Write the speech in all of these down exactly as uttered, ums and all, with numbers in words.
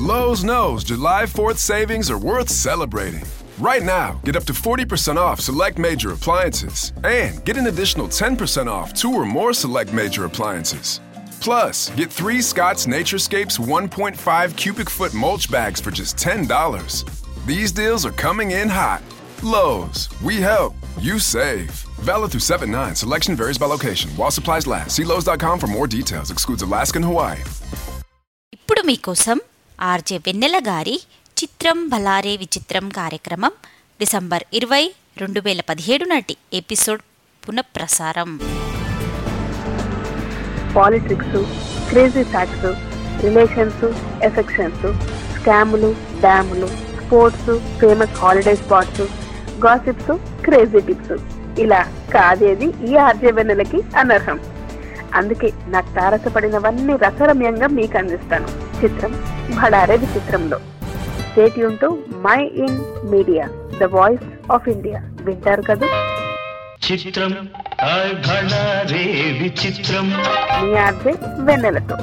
Lowe's knows July fourth savings are worth celebrating. Right now, get up to forty percent off select major appliances and get an additional ten percent off two or more select major appliances. Plus, get three Scott's Naturescapes one point five cubic foot mulch bags for just ten dollars. These deals are coming in hot. Lowe's, we help, you save. Valid through seven nine. Selection varies by location. While supplies last. See Lowe's dot com for more details. Excludes Alaska and Hawaii. ఇప్పుడు మీకోసం RJ వెన్నెల గారి చిత్రం భలారే విచిత్రం కార్యక్రమం December ఇరవై రెండు వేల పదిహేడు నాటి ఎపిసోడ్ పునఃప్రసారం. Politics, crazy facts, relations, affections, స్కాములు, డ్యాములు, sports, famous holiday spots, gossips, crazy tips, ఇలా కాదేది ఈ ఆర్జే వెన్నెలకి అనర్హం. అందుకే నాకు తారసపడినవన్నీ రసరమ్యంగా మీకు అందిస్తాను చిత్రం భడారే విచిత్రంలో. Stay tune to Mind Media, the voice of India. వింటారు కదా చిత్రం భడారే విచిత్రం మీ ఆర్జే వెన్నెలతో.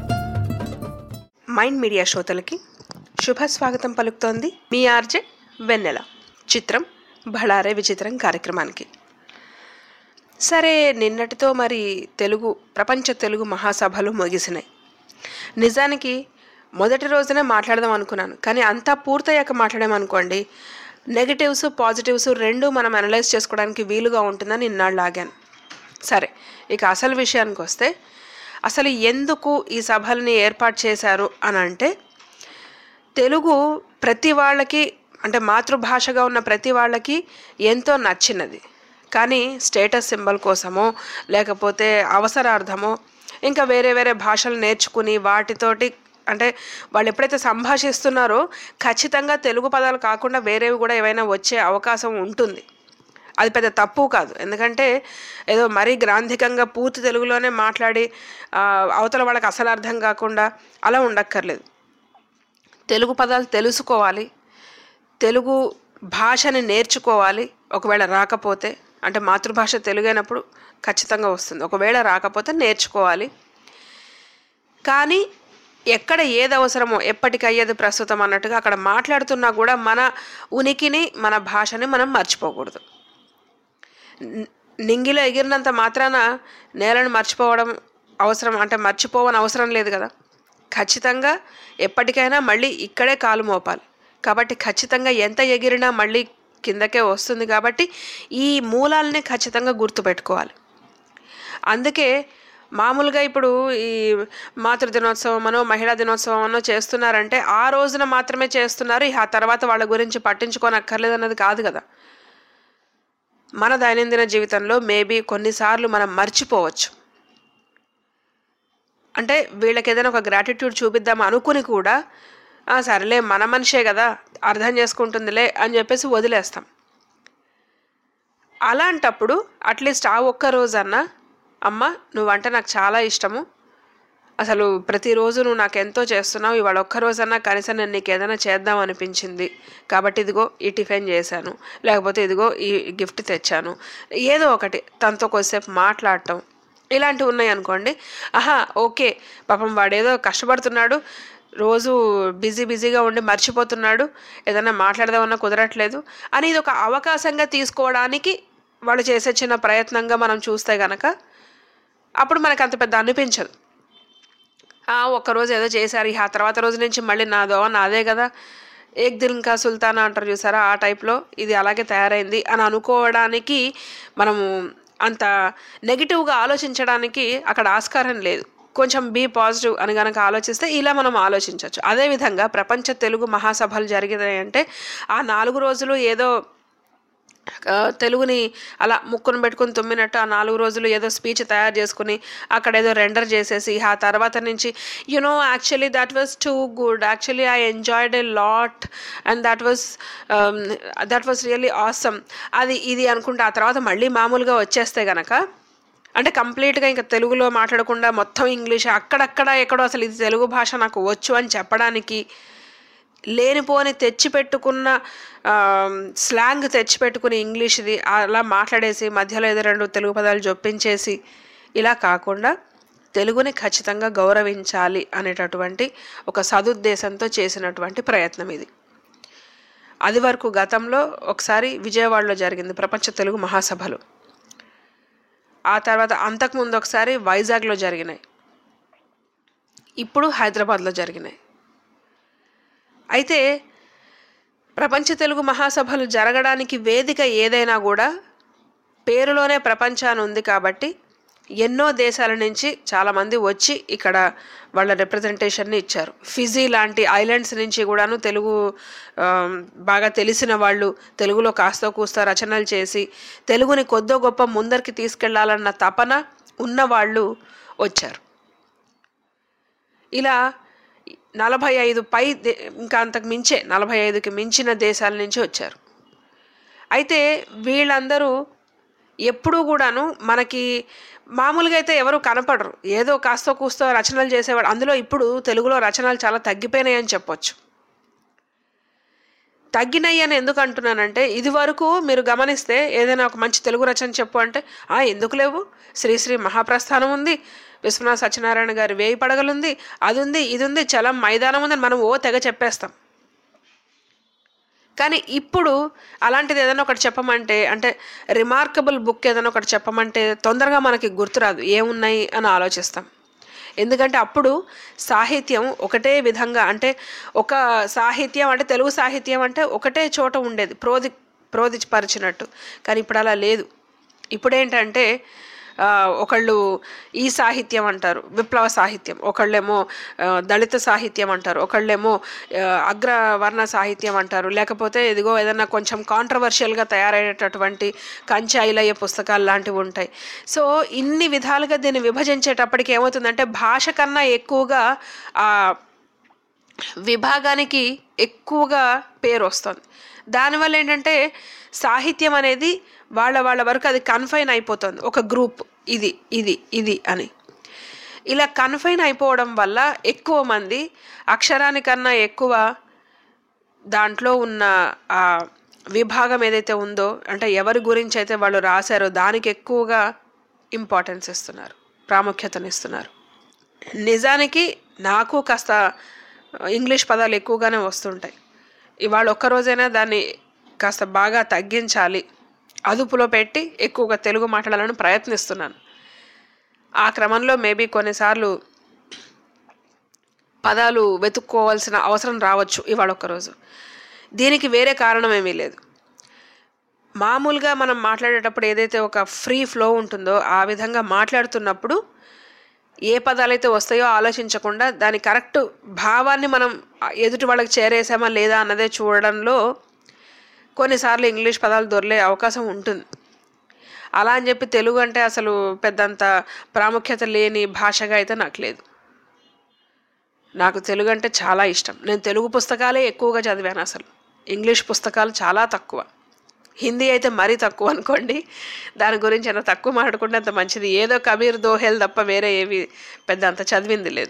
మైండ్ మీడియా శ్రోతలకి శుభ స్వాగతం పలుకుతోంది మీ ఆర్జే వెన్నెల చిత్రం భడారే విచిత్రం కార్యక్రమానికి. సరే, నిన్నటితో మరి తెలుగు ప్రపంచ తెలుగు మహాసభలు ముగిసినాయి. నిజానికి మొదటి రోజునే మాట్లాడదాం అనుకున్నాను, కానీ అంతా పూర్తయ్యాక మాట్లాడామనుకోండి నెగిటివ్స్ పాజిటివ్స్ రెండు మనం అనలైజ్ చేసుకోవడానికి వీలుగా ఉంటుందని ఇన్నాళ్ళు ఆగాను. సరే, ఇక అసలు విషయానికి వస్తే అసలు ఎందుకు ఈ సభల్ని ఏర్పాటు చేశారు అని అంటే, తెలుగు ప్రతి వాళ్ళకి అంటే మాతృభాషగా ఉన్న ప్రతి వాళ్ళకి ఎంతో నచ్చినది. కానీ స్టేటస్ సింబల్ కోసమో లేకపోతే అవసరార్థమో ఇంకా వేరే వేరే భాషలు నేర్చుకుని వాటితోటి అంటే వాళ్ళు ఎప్పుడైతే సంభాషిస్తున్నారో ఖచ్చితంగా తెలుగు పదాలు కాకుండా వేరేవి కూడా ఏవైనా వచ్చే అవకాశం ఉంటుంది. అది పెద్ద తప్పు కాదు, ఎందుకంటే ఏదో మరీ గ్రాంధికంగా పూర్తి తెలుగులోనే మాట్లాడి అవతల వాళ్ళకి అసలు అర్థం కాకుండా అలా ఉండక్కర్లేదు. తెలుగు పదాలు తెలుసుకోవాలి, తెలుగు భాషని నేర్చుకోవాలి. ఒకవేళ రాకపోతే అంటే మాతృభాష తెలుగైనప్పుడు ఖచ్చితంగా వస్తుంది, ఒకవేళ రాకపోతే నేర్చుకోవాలి. కానీ ఎక్కడ ఏది అవసరమో ఎప్పటికయ్యేది ప్రస్తుతం అన్నట్టుగా అక్కడ మాట్లాడుతున్నా కూడా మన ఉనికిని మన భాషని మనం మర్చిపోకూడదు. నింగిలో ఎగిరినంత మాత్రాన నేలను మర్చిపోవడం అవసరం అంటే మర్చిపోవని అవసరం లేదు కదా. ఖచ్చితంగా ఎప్పటికైనా మళ్ళీ ఇక్కడే కాలు మోపాలి. కాబట్టి ఖచ్చితంగా ఎంత ఎగిరినా మళ్ళీ కిందకే వస్తుంది. కాబట్టి ఈ మూలాలని ఖచ్చితంగా గుర్తుపెట్టుకోవాలి. అందుకే మామూలుగా ఇప్పుడు ఈ మాతృ దినోత్సవం అనో మహిళా దినోత్సవం అనో చేస్తున్నారంటే ఆ రోజున మాత్రమే చేస్తున్నారు, ఆ తర్వాత వాళ్ళ గురించి పట్టించుకోనక్కర్లేదు అన్నది కాదు కదా. మన దైనందిన జీవితంలో మేబీ కొన్నిసార్లు మనం మర్చిపోవచ్చు. అంటే వీళ్ళకి ఏదైనా ఒక గ్రాటిట్యూడ్ చూపిద్దాం అనుకుని కూడా సరేలే మన మనిషే కదా అర్థం చేసుకుంటుందిలే అని చెప్పేసి వదిలేస్తాం. అలాంటప్పుడు అట్లీస్ట్ ఆ ఒక్క రోజన్నా అమ్మ నువ్వంటే నాకు చాలా ఇష్టము, అసలు ప్రతిరోజు నువ్వు నాకు ఎంతో చేస్తున్నావు, ఇవాళ ఒక్కరోజన్నా కనీసం నేను నీకు ఏదైనా చేద్దాం అనిపించింది కాబట్టి ఇదిగో ఈ టిఫిన్ చేశాను, లేకపోతే ఇదిగో ఈ గిఫ్ట్ తెచ్చాను, ఏదో ఒకటి తనతో కొద్దిసేపు మాట్లాడటం ఇలాంటివి ఉన్నాయి అనుకోండి. ఆహా ఓకే పాపం వాడేదో కష్టపడుతున్నాడు, రోజు బిజీ బిజీగా ఉండి మర్చిపోతున్నాడు, ఏదైనా మాట్లాడదామన్నా కుదరట్లేదు అని ఇది ఒక అవకాశంగా తీసుకోవడానికి వాళ్ళు చేసే చిన్న ప్రయత్నంగా మనం చూస్తే కనుక అప్పుడు మనకు అంత పెద్ద అనిపించదు. ఒక్కరోజు ఏదో చేశారు, ఆ తర్వాత రోజు నుంచి మళ్ళీ నాదో నాదే కదా, ఏక్ దిల్ కా సుల్తానా అంటారు చూసారా, ఆ టైప్లో ఇది అలాగే తయారైంది అని అనుకోవడానికి మనము అంత నెగిటివ్గా ఆలోచించడానికి అక్కడ ఆస్కారం లేదు. కొంచెం బీ పాజిటివ్ అని కనుక ఆలోచిస్తే ఇలా మనం ఆలోచించవచ్చు. అదేవిధంగా ప్రపంచ తెలుగు మహాసభలు జరిగినాయంటే ఆ నాలుగు రోజులు ఏదో తెలుగుని అలా ముక్కును పెట్టుకుని తుమ్మినట్టు ఆ నాలుగు రోజులు ఏదో స్పీచ్ తయారు చేసుకుని అక్కడ ఏదో రెండర్ చేసేసి ఆ తర్వాత నుంచి you know actually that was too good, actually I enjoyed a lot and that was that was really awesome అది ఇది అనుకుంటే ఆ తర్వాత మళ్ళీ మామూలుగా వచ్చేస్తే కనుక అంటే కంప్లీట్గా ఇంకా తెలుగులో మాట్లాడకుండా మొత్తం ఇంగ్లీష్ అక్కడక్కడ ఎక్కడో అసలు ఇది తెలుగు భాష నాకు వచ్చు అని చెప్పడానికి లేనిపోని తెచ్చిపెట్టుకున్న స్లాంగ్ తెచ్చిపెట్టుకుని ఇంగ్లీష్ది అలా మాట్లాడేసి మధ్యలో ఏదో రెండు తెలుగు పదాలు జొప్పించేసి ఇలా కాకుండా తెలుగుని ఖచ్చితంగా గౌరవించాలి అనేటటువంటి ఒక సదుద్దేశంతో చేసినటువంటి ప్రయత్నం ఇది. అది వరకు గతంలో ఒకసారి విజయవాడలో జరిగింది ప్రపంచ తెలుగు మహాసభలు. ఆ తర్వాత అంతకుముందు ఒకసారి వైజాగ్లో జరిగినాయి. ఇప్పుడు హైదరాబాద్లో జరిగినాయి. అయితే ప్రపంచ తెలుగు మహాసభలు జరగడానికి వేదిక ఏదైనా కూడా పేరులోనే ప్రపంచాన్ని ఉంది కాబట్టి ఎన్నో దేశాల నుంచి చాలామంది వచ్చి ఇక్కడ వాళ్ళ రిప్రజెంటేషన్ని ఇచ్చారు. ఫిజీ లాంటి ఐలాండ్స్ నుంచి కూడాను తెలుగు బాగా తెలిసిన వాళ్ళు తెలుగులో కాస్తో కూస్తో రచనలు చేసి తెలుగుని కొద్దో గొప్ప ముందరికి తీసుకెళ్లాలన్న తపన ఉన్నవాళ్ళు వచ్చారు. ఇలా నలభై ఐదు పై ఇంకా అంతకు మించే నలభై ఐదుకి మించిన దేశాల నుంచి వచ్చారు. అయితే వీళ్ళందరూ ఎప్పుడూ కూడాను మనకి మామూలుగా అయితే ఎవరు కనపడరు, ఏదో కాస్తో కూస్తో రచనలు చేసేవాడు. అందులో ఇప్పుడు తెలుగులో రచనలు చాలా తగ్గిపోయినాయి అని చెప్పొచ్చు. తగ్గినాయి అని ఎందుకు అంటున్నానంటే, ఇది వరకు మీరు గమనిస్తే ఏదైనా ఒక మంచి తెలుగు రచన చెప్పు అంటే ఆ ఎందుకు లేవు, శ్రీశ్రీ మహాప్రస్థానం ఉంది, విశ్వనాథ సత్యనారాయణ గారి వేయి పడగలుంది, అది ఉంది, ఇది ఉంది, చలం మైదానం ఉందని మనం ఓ తెగ చెప్పేస్తాం. కానీ ఇప్పుడు అలాంటిది ఏదైనా ఒకటి చెప్పమంటే, అంటే రిమార్కబుల్ బుక్ ఏదైనా ఒకటి చెప్పమంటే తొందరగా మనకి గుర్తురాదు, ఏమున్నాయి అని ఆలోచిస్తాం. ఎందుకంటే అప్పుడు సాహిత్యం ఒకటే విధంగా, అంటే ఒక సాహిత్యం అంటే తెలుగు సాహిత్యం అంటే ఒకటే చోట ఉండేది, ప్రోది ప్రోదిపరిచినట్టు. కానీ ఇప్పుడు అలా లేదు. ఇప్పుడేంటంటే ఒకళ్ళు ఈ సాహిత్యం అంటారు, విప్లవ సాహిత్యం, ఒకళ్ళేమో దళిత సాహిత్యం అంటారు, ఒకళ్ళేమో అగ్రవర్ణ సాహిత్యం అంటారు, లేకపోతే ఇదిగో ఏదన్నా కొంచెం కాంట్రవర్షియల్గా తయారయ్యేటటువంటి కంచె ఐలయ్య పుస్తకాలు లాంటివి ఉంటాయి. సో ఇన్ని విధాలుగా దీన్ని విభజించేటప్పటికి ఏమవుతుందంటే భాష కన్నా ఎక్కువగా ఆ విభాగానికి ఎక్కువగా పేరు వస్తుంది. దానివల్ల ఏంటంటే సాహిత్యం అనేది వాళ్ళ వాళ్ళ వరకు అది కన్ఫైన్ అయిపోతుంది, ఒక గ్రూప్ ఇది ఇది ఇది అని. ఇలా కన్ఫైన్ అయిపోవడం వల్ల ఎక్కువ మంది అక్షరానికన్నా ఎక్కువ దాంట్లో ఉన్న ఆ విభాగం ఏదైతే ఉందో, అంటే ఎవరి గురించి అయితే వాళ్ళు రాశారో దానికి ఎక్కువగా ఇంపార్టెన్స్ ఇస్తున్నారు, ప్రాముఖ్యతనిస్తున్నారు. నిజానికి నాకు కాస్త ఇంగ్లీష్ పదాలు ఎక్కువగానే వస్తుంటాయి. ఇవాళ ఒక్కరోజైనా దాన్ని కాస్త బాగా తగ్గించాలి, అదుపులో పెట్టి ఎక్కువగా తెలుగు మాట్లాడాలని ప్రయత్నిస్తున్నాను. ఆ క్రమంలో మేబీ కొన్నిసార్లు పదాలు వెతుక్కోవాల్సిన అవసరం రావచ్చు ఇవాళ ఒక్కరోజు. దీనికి వేరే కారణం ఏమీ లేదు. మామూలుగా మనం మాట్లాడేటప్పుడు ఏదైతే ఒక ఫ్రీ ఫ్లో ఉంటుందో ఆ విధంగా మాట్లాడుతున్నప్పుడు ఏ పదాలైతే వస్తాయో ఆలోచించకుండా దాని కరెక్ట్ భావాన్ని మనం ఎదుటి వాళ్ళకి చేరేసామా లేదా అన్నదే చూడడంలో కొన్నిసార్లు ఇంగ్లీష్ పదాలు దొరికే అవకాశం ఉంటుంది. అలా అని చెప్పి తెలుగు అంటే అసలు పెద్దంత ప్రాముఖ్యత లేని భాషగా అయితే నాకు లేదు. నాకు తెలుగు అంటే చాలా ఇష్టం. నేను తెలుగు పుస్తకాలే ఎక్కువగా చదివాను, అసలు ఇంగ్లీష్ పుస్తకాలు చాలా తక్కువ. హిందీ అయితే మరీ తక్కువ అనుకోండి, దాని గురించి ఎంత తక్కువ మాట్లాడుకుంటే అంత మంచిది. ఏదో కబీర్ దోహెల్ తప్ప వేరే ఏవి పెద్ద అంత చదివింది లేదు.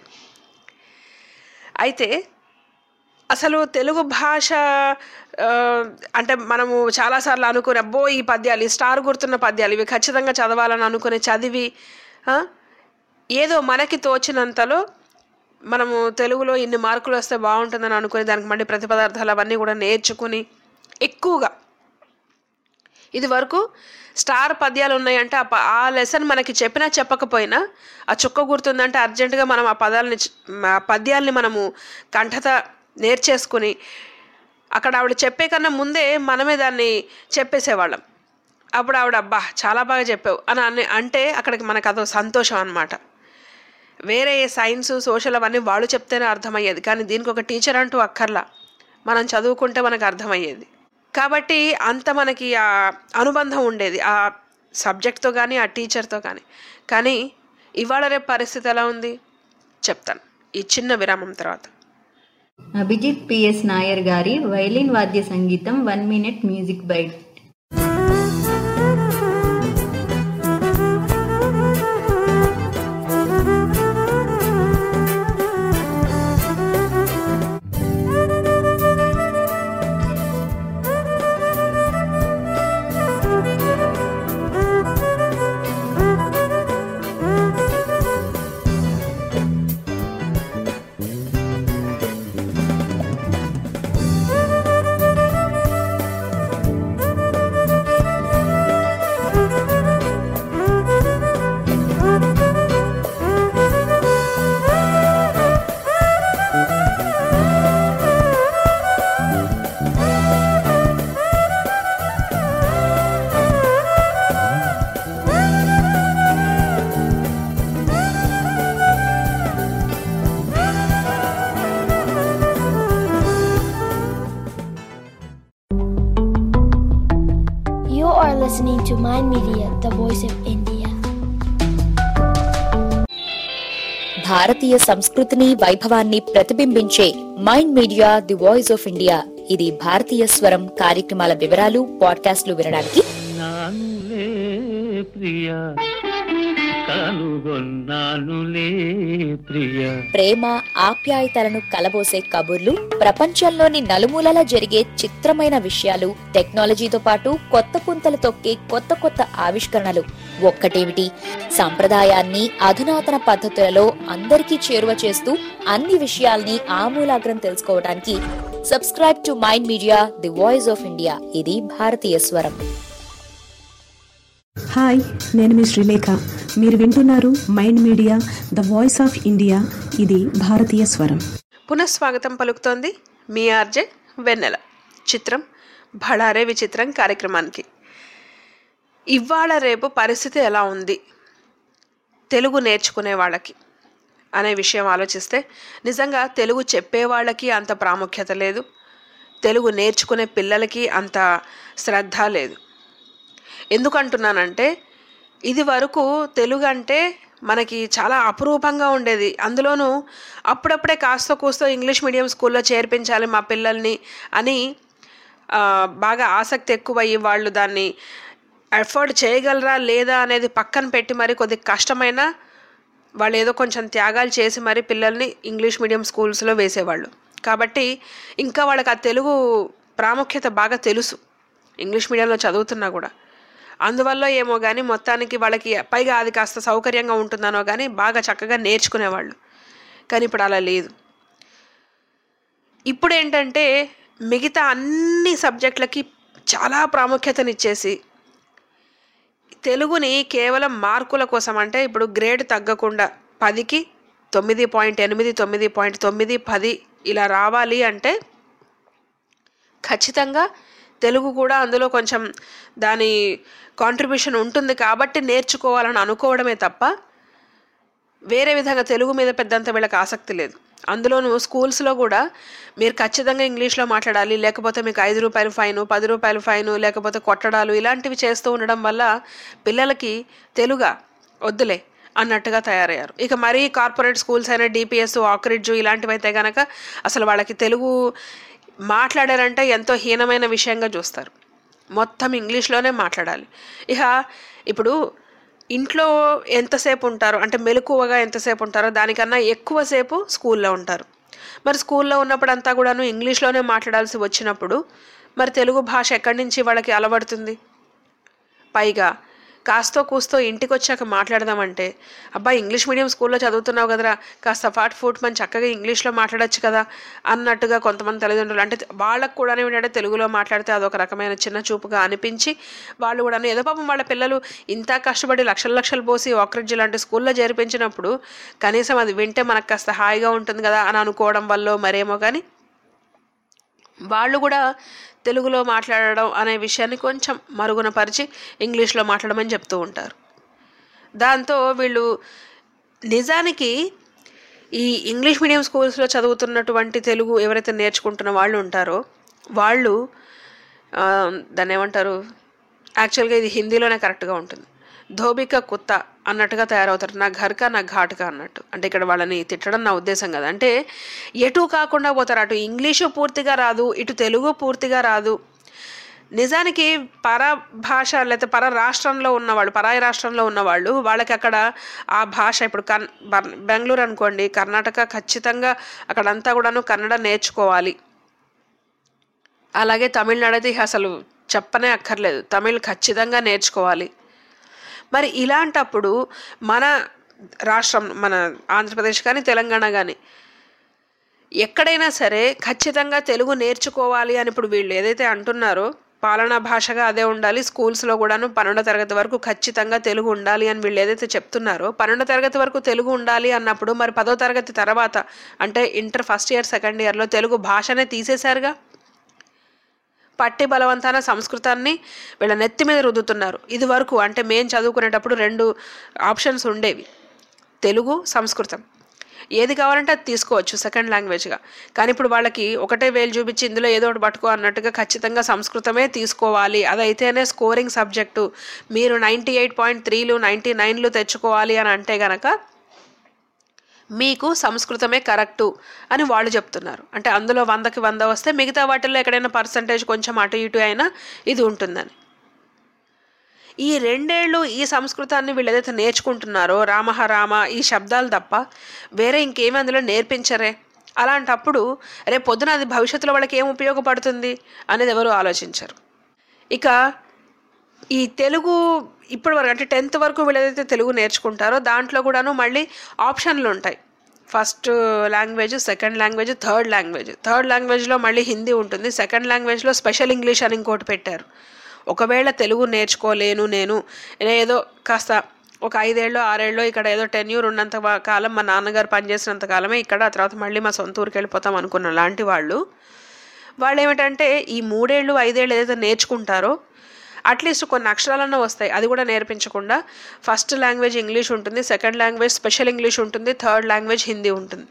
అయితే అసలు తెలుగు భాష అంటే మనము చాలాసార్లు అనుకుని అబ్బో ఈ పద్యాలు, ఈ స్టార్ గుర్తున్న పద్యాలు ఇవి ఖచ్చితంగా చదవాలని అనుకుని చదివి ఏదో మనకి తోచినంతలో మనము తెలుగులో ఇన్ని మార్కులు వస్తే బాగుంటుందని అనుకుని దానికి మళ్ళీ ప్రతిపదార్థాలు అవన్నీ కూడా నేర్చుకుని ఎక్కువగా ఇది వరకు స్టార్ పద్యాలు ఉన్నాయంటే ఆ ఆ లెసన్ మనకి చెప్పినా చెప్పకపోయినా ఆ చుక్క గుర్తుందంటే అర్జెంటుగా మనం ఆ పదాలని ఆ పద్యాల్ని మనము కంఠత నేర్చేసుకుని అక్కడ ఆవిడ చెప్పే కన్నా ముందే మనమే దాన్ని చెప్పేసేవాళ్ళం. అప్పుడు ఆవిడ అబ్బా చాలా బాగా చెప్పావు అని అని అంటే అక్కడికి మనకు అదో సంతోషం అన్నమాట. వేరే సైన్స్ సోషల్ అవన్నీ వాళ్ళు చెప్తేనే అర్థమయ్యేది, కానీ దీనికి ఒక టీచర్ అంటూ అక్కర్లా, మనం చదువుకుంటే మనకు అర్థమయ్యేది. కాబట్టి అంత మనకి ఆ అనుబంధం ఉండేది ఆ సబ్జెక్ట్తో కానీ ఆ టీచర్తో కానీ. కానీ ఇవాళ రేపు పరిస్థితి ఎలా ఉంది చెప్తాను ఈ చిన్న విరామం తర్వాత. అభిజిత్ పిఎస్ నాయర్ గారి వైలిన్ వాద్య సంగీతం one minute music bite. listening to Mind Media, the voice of India. భారతీయ సంస్కృతిని వైభవాన్ని ప్రతిబింబించే Mind Media the voice of India. ఇది భారతీయ స్వరం కార్యక్రమాల వివరాలు పాడ్కాస్ట్లు వినడానికి నానులే ప్రియా కనుగొన్నానులే ప్రియా. ప్రేమ ఆప్యాయతలను కలబోసే కబుర్లు, ప్రపంచంలోని నలుమూలలా జరిగే చిత్రమైన విషయాలు, టెక్నాలజీతో పాటు కొత్త పుంతలు తొక్కే కొత్త కొత్త ఆవిష్కరణలు. ఒక్కటేమిటి, సంప్రదాయాన్ని అధునాతన పద్ధతులలో అందరికీ చేరువ చేస్తూ అన్ని విషయాల్ని ఆమూలాగ్రం తెలుసుకోవడానికి subscribe to Mind Media the voice of India. ఇది భారతీయ స్వరం. హాయ్, నేను మీ శ్రీలేఖ. మీరు వింటున్నారు Mind Media the voice of India. ఇది భారతీయ స్వరం. పునఃస్వాగతం పలుకుతోంది మీ ఆర్జే వెన్నెల. చిత్రం భళారే విచిత్రం కార్యక్రమానికి. ఇవాళ రేపు పరిస్థితి ఎలా ఉంది తెలుగు నేర్చుకునే వాళ్ళకి అనే విషయం ఆలోచిస్తే నిజంగా తెలుగు చెప్పే వాళ్ళకి అంత ప్రాముఖ్యత లేదు, తెలుగు నేర్చుకునే పిల్లలకి అంత శ్రద్ధ లేదు. ఎందుకంటున్నానంటే ఇది వరకు తెలుగు అంటే మనకి చాలా అపురూపంగా ఉండేది. అందులోనూ అప్పుడప్పుడే కాస్త కూస్తో ఇంగ్లీష్ మీడియం స్కూల్లో చేర్పించాలి మా పిల్లల్ని అని బాగా ఆసక్తి ఎక్కువయ్యి వాళ్ళు దాన్ని ఎఫర్ట్ చేయగలరా లేదా అనేది పక్కన పెట్టి మరి కొద్ది కష్టమైన వాళ్ళు ఏదో కొంచెం త్యాగాలు చేసి మరి పిల్లల్ని ఇంగ్లీష్ మీడియం స్కూల్స్లో వేసేవాళ్ళు. కాబట్టి ఇంకా వాళ్ళకి ఆ తెలుగు ప్రాముఖ్యత బాగా తెలుసు ఇంగ్లీష్ మీడియంలో చదువుతున్నా కూడా. అందువల్ల ఏమో కానీ మొత్తానికి వాళ్ళకి పైగా అది కాస్త సౌకర్యంగా ఉంటుందనో కానీ బాగా చక్కగా నేర్చుకునేవాళ్ళు. కానీ ఇప్పుడు అలా లేదు. ఇప్పుడు ఏంటంటే మిగతా అన్ని సబ్జెక్టులకి చాలా ప్రాముఖ్యతనిచ్చేసి తెలుగుని కేవలం మార్కుల కోసం, అంటే ఇప్పుడు గ్రేడ్ తగ్గకుండా పదికి తొమ్మిది పాయింట్ ఎనిమిది తొమ్మిది పాయింట్ తొమ్మిది పది ఇలా రావాలి అంటే ఖచ్చితంగా తెలుగు కూడా అందులో కొంచెం దాని కాంట్రిబ్యూషన్ ఉంటుంది కాబట్టి నేర్చుకోవాలని అనుకోవడమే తప్ప వేరే విధంగా తెలుగు మీద పెద్దంత వీళ్ళకి ఆసక్తి లేదు. అందులోనూ స్కూల్స్లో కూడా మీరు ఖచ్చితంగా ఇంగ్లీష్లో మాట్లాడాలి, లేకపోతే మీకు ఐదు రూపాయలు ఫైను, పది రూపాయలు ఫైను, లేకపోతే కొట్టడాలు ఇలాంటివి చేస్తూ ఉండడం వల్ల పిల్లలకి తెలుగు వద్దులే అన్నట్టుగా తయారయ్యారు. ఇక మరీ కార్పొరేట్ స్కూల్స్ అయినా డిపిఎస్, ఆక్రిడ్జ్ ఇలాంటివి అయితే కనుక అసలు వాళ్ళకి తెలుగు మాట్లాడారంటే ఎంతో హీనమైన విషయంగా చూస్తారు. మొత్తం ఇంగ్లీష్లోనే మాట్లాడాలి. ఇక ఇప్పుడు ఇంట్లో ఎంతసేపు ఉంటారో, అంటే మెలకువగా ఎంతసేపు ఉంటారో దానికన్నా ఎక్కువసేపు స్కూల్లో ఉంటారు. మరి స్కూల్లో ఉన్నప్పుడు అంతా కూడాను ఇంగ్లీష్లోనే మాట్లాడాల్సి వచ్చినప్పుడు మరి తెలుగు భాష ఎక్కడి నుంచి వాళ్ళకి అలవడుతుంది? పైగా కాస్తో కూస్తో ఇంటికి వచ్చాక మాట్లాడదామంటే అబ్బాయి ఇంగ్లీష్ మీడియం స్కూల్లో చదువుతున్నావు కదరా, కాస్త ఫాట్ ఫూట్ మన చక్కగా ఇంగ్లీష్లో మాట్లాడచ్చు కదా అన్నట్టుగా కొంతమంది తల్లిదండ్రులు, అంటే వాళ్ళకు కూడా ఏంటంటే తెలుగులో మాట్లాడితే అదొక రకమైన చిన్న చూపుగా అనిపించి వాళ్ళు కూడా ఏదో పాపం వాళ్ళ పిల్లలు ఇంత కష్టపడి లక్షల లక్షలు పోసి ఆక్రిడ్జ్ లాంటి స్కూల్లో చేర్పించినప్పుడు కనీసం అది వింటే మనకు కాస్త హాయిగా ఉంటుంది కదా అని అనుకోవడం వల్ల మరేమో కానీ వాళ్ళు కూడా తెలుగులో మాట్లాడడం అనే విషయాన్ని కొంచెం మరుగున పరిచి ఇంగ్లీష్లో మాట్లాడమని చెప్తూ ఉంటారు. దాంతో వీళ్ళు నిజానికి ఈ ఇంగ్లీష్ మీడియం స్కూల్స్లో చదువుతున్నటువంటి తెలుగు ఎవరైతే నేర్చుకుంటున్న వాళ్ళు ఉంటారో వాళ్ళు దాన్ని ఏమంటారు, యాక్చువల్గా ఇది హిందీలోనే కరెక్ట్గా ఉంటుంది, ధోబిక కుత్త అన్నట్టుగా తయారవుతారు. నా ఘర్కా నా ఘాటుగా అన్నట్టు. అంటే ఇక్కడ వాళ్ళని తిట్టడం నా ఉద్దేశం కదా, అంటే ఎటు కాకుండా పోతారు. అటు ఇంగ్లీషు పూర్తిగా రాదు, ఇటు తెలుగు పూర్తిగా రాదు. నిజానికి పర భాష లేకపోతే పర రాష్ట్రంలో ఉన్నవాళ్ళు, పరాయి రాష్ట్రంలో ఉన్నవాళ్ళు వాళ్ళకి అక్కడ ఆ భాష, ఇప్పుడు కన్ బెంగళూరు అనుకోండి, కర్ణాటక, ఖచ్చితంగా అక్కడంతా కూడాను కన్నడ నేర్చుకోవాలి. అలాగే తమిళనాడు అయితే అసలు చెప్పనే అక్కర్లేదు, తమిళ్ ఖచ్చితంగా నేర్చుకోవాలి. మరి ఇలాంటప్పుడు మన రాష్ట్రం, మన ఆంధ్రప్రదేశ్ కానీ తెలంగాణ కానీ ఎక్కడైనా సరే ఖచ్చితంగా తెలుగు నేర్చుకోవాలి అని ఇప్పుడు వీళ్ళు ఏదైతే అంటున్నారో పాలనా భాషగా అదే ఉండాలి, స్కూల్స్లో కూడాను పన్నెండో తరగతి వరకు ఖచ్చితంగా తెలుగు ఉండాలి అని వీళ్ళు ఏదైతే చెప్తున్నారో, పన్నెండో తరగతి వరకు తెలుగు ఉండాలి అన్నప్పుడు మరి పదో తరగతి తర్వాత అంటే ఇంటర్ ఫస్ట్ ఇయర్ సెకండ్ ఇయర్లో తెలుగు భాషనే తీసేశారుగా. పట్టి బలవంతాన సంస్కృతాన్ని వీళ్ళ నెత్తి మీద రుద్దుతున్నారు. ఇది వరకు అంటే మేము చదువుకునేటప్పుడు రెండు ఆప్షన్స్ ఉండేవి, తెలుగు, సంస్కృతం. ఏది కావాలంటే అది తీసుకోవచ్చు సెకండ్ లాంగ్వేజ్గా. కానీ ఇప్పుడు వాళ్ళకి ఒకటే వేలు చూపించి ఇందులో ఏదో ఒకటి పట్టుకో అన్నట్టుగా ఖచ్చితంగా సంస్కృతమే తీసుకోవాలి, అదైతేనే స్కోరింగ్ సబ్జెక్టు, మీరు నైంటీ ఎయిట్ పాయింట్ త్రీలు నైంటీ నైన్లు తెచ్చుకోవాలి అని అంటే గనక మీకు సంస్కృతమే కరెక్టు అని వాళ్ళు చెప్తున్నారు. అంటే అందులో వందకి వంద వస్తే మిగతా వాటిల్లో ఎక్కడైనా పర్సంటేజ్ కొంచెం అటు ఇటు అయినా ఇది ఉంటుందని. ఈ రెండేళ్ళు ఈ సంస్కృతాన్ని వీళ్ళు ఏదైతే నేర్చుకుంటున్నారో రామహ రామ ఈ శబ్దాలు తప్ప వేరే ఇంకేమీ అందులో నేర్పించరే. అలాంటప్పుడు రేపు పొద్దున అది భవిష్యత్తులో వాళ్ళకి ఏం ఉపయోగపడుతుంది అనేది ఎవరు ఆలోచించరు. ఇక ఈ తెలుగు ఇప్పటి వరకు అంటే టెన్త్ వరకు వీళ్ళు ఏదైతే తెలుగు నేర్చుకుంటారో దాంట్లో కూడాను మళ్ళీ ఆప్షన్లు ఉంటాయి. First language, second language, third language. Third లాంగ్వేజ్లో మళ్ళీ హిందీ ఉంటుంది, సెకండ్ లాంగ్వేజ్లో స్పెషల్ ఇంగ్లీష్ అని ఇంకోటి పెట్టారు. ఒకవేళ తెలుగు నేర్చుకోలేను నేను ఏదో కాస్త ఒక ఐదేళ్ళు ఆరేళ్ళు ఇక్కడ ఏదో టెన్యూర్ ఉన్నంత కాలం మా నాన్నగారు పనిచేసినంత కాలమే ఇక్కడ, ఆ తర్వాత మళ్ళీ మా సొంత ఊరికి వెళ్ళిపోతాం అనుకున్న లాంటి వాళ్ళు వాళ్ళు ఏమిటంటే ఈ మూడేళ్ళు ఐదేళ్ళు ఏదైతే నేర్చుకుంటారో అట్లీస్ట్ కొన్ని అక్షరాలన్నా వస్తాయి, అది కూడా నేర్పించకుండా ఫస్ట్ లాంగ్వేజ్ ఇంగ్లీష్ ఉంటుంది, సెకండ్ లాంగ్వేజ్ స్పెషల్ ఇంగ్లీష్ ఉంటుంది, థర్డ్ లాంగ్వేజ్ హిందీ ఉంటుంది.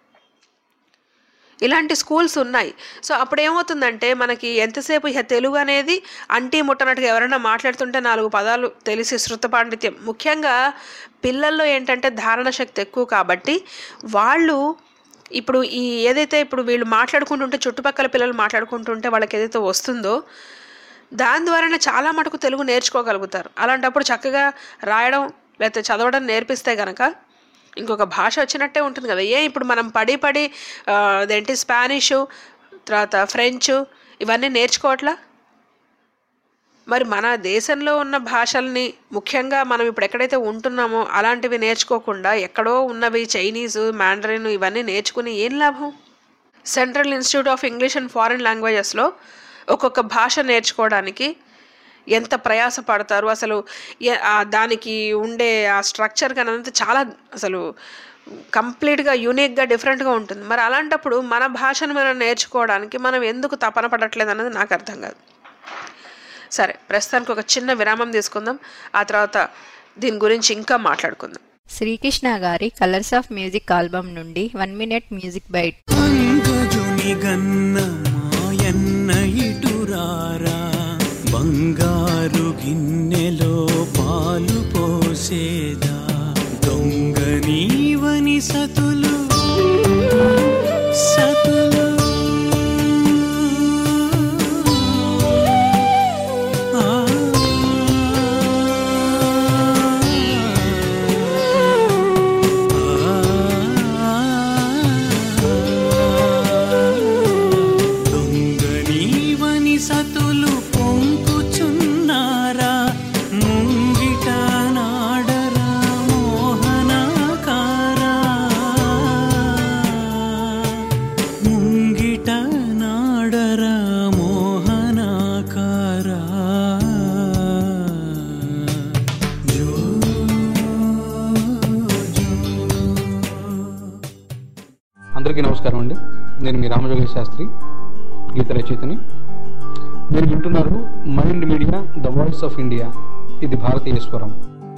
ఇలాంటి స్కూల్స్ ఉన్నాయి. సో అప్పుడు ఏమవుతుందంటే మనకి ఎంతసేపు ఇక తెలుగు అనేది అంటీ ముట్టనట్టుగా ఎవరైనా మాట్లాడుతుంటే నాలుగు పదాలు తెలిసి శృత పాండిత్యం, ముఖ్యంగా పిల్లల్లో ఏంటంటే ధారణ శక్తి ఎక్కువ కాబట్టి వాళ్ళు ఇప్పుడు ఈ ఏదైతే ఇప్పుడు వీళ్ళు మాట్లాడుకుంటుంటే చుట్టుపక్కల పిల్లలు మాట్లాడుకుంటుంటే వాళ్ళకి ఏదైతే వస్తుందో దాని ద్వారానే చాలా మటుకు తెలుగు నేర్చుకోగలుగుతారు. అలాంటప్పుడు చక్కగా రాయడం లేకపోతే చదవడం నేర్పిస్తే కనుక ఇంకొక భాష వచ్చినట్టే ఉంటుంది కదా. ఏ ఇప్పుడు మనం పడి పడి అదేంటి స్పానిషు తర్వాత ఫ్రెంచు ఇవన్నీ నేర్చుకోవట్లా? మరి మన దేశంలో ఉన్న భాషల్ని ముఖ్యంగా మనం ఇప్పుడు ఎక్కడైతే ఉంటున్నామో అలాంటివి నేర్చుకోకుండా ఎక్కడో ఉన్నవి చైనీసు మ్యాండరిన్ ఇవన్నీ నేర్చుకుని ఏం లాభం? Central institute of English and foreign లాంగ్వేజెస్లో ఒక్కొక్క భాష నేర్చుకోవడానికి ఎంత ప్రయాస పడతారు అసలు, దానికి ఉండే ఆ స్ట్రక్చర్ కానీ అంతా చాలా అసలు కంప్లీట్గా యూనిక్గా డిఫరెంట్గా ఉంటుంది. మరి అలాంటప్పుడు మన భాషను మనం నేర్చుకోవడానికి మనం ఎందుకు తపన పడట్లేదు అన్నది నాకు అర్థం కాదు. సరే, ప్రస్తుతానికి ఒక చిన్న విరామం తీసుకుందాం, ఆ తర్వాత దీని గురించి ఇంకా మాట్లాడుకుందాం. శ్రీకృష్ణ గారి కలర్స్ ఆఫ్ మ్యూజిక్ ఆల్బమ్ నుండి వన్ మినిట్ మ్యూజిక్ బైట్. బంగారు గిన్నెలో పాలు పోసేదా దొంగ నీవని సతులు సతులు దొంగ నీవని సతులు అందరికీ నమస్కారం అండి. నేను మీ రామజోగ శాస్త్రి, గీత రచయితని. మీరు వింటున్నారు Mind Media the voice of India, ఇది భారతీయ స్వరం.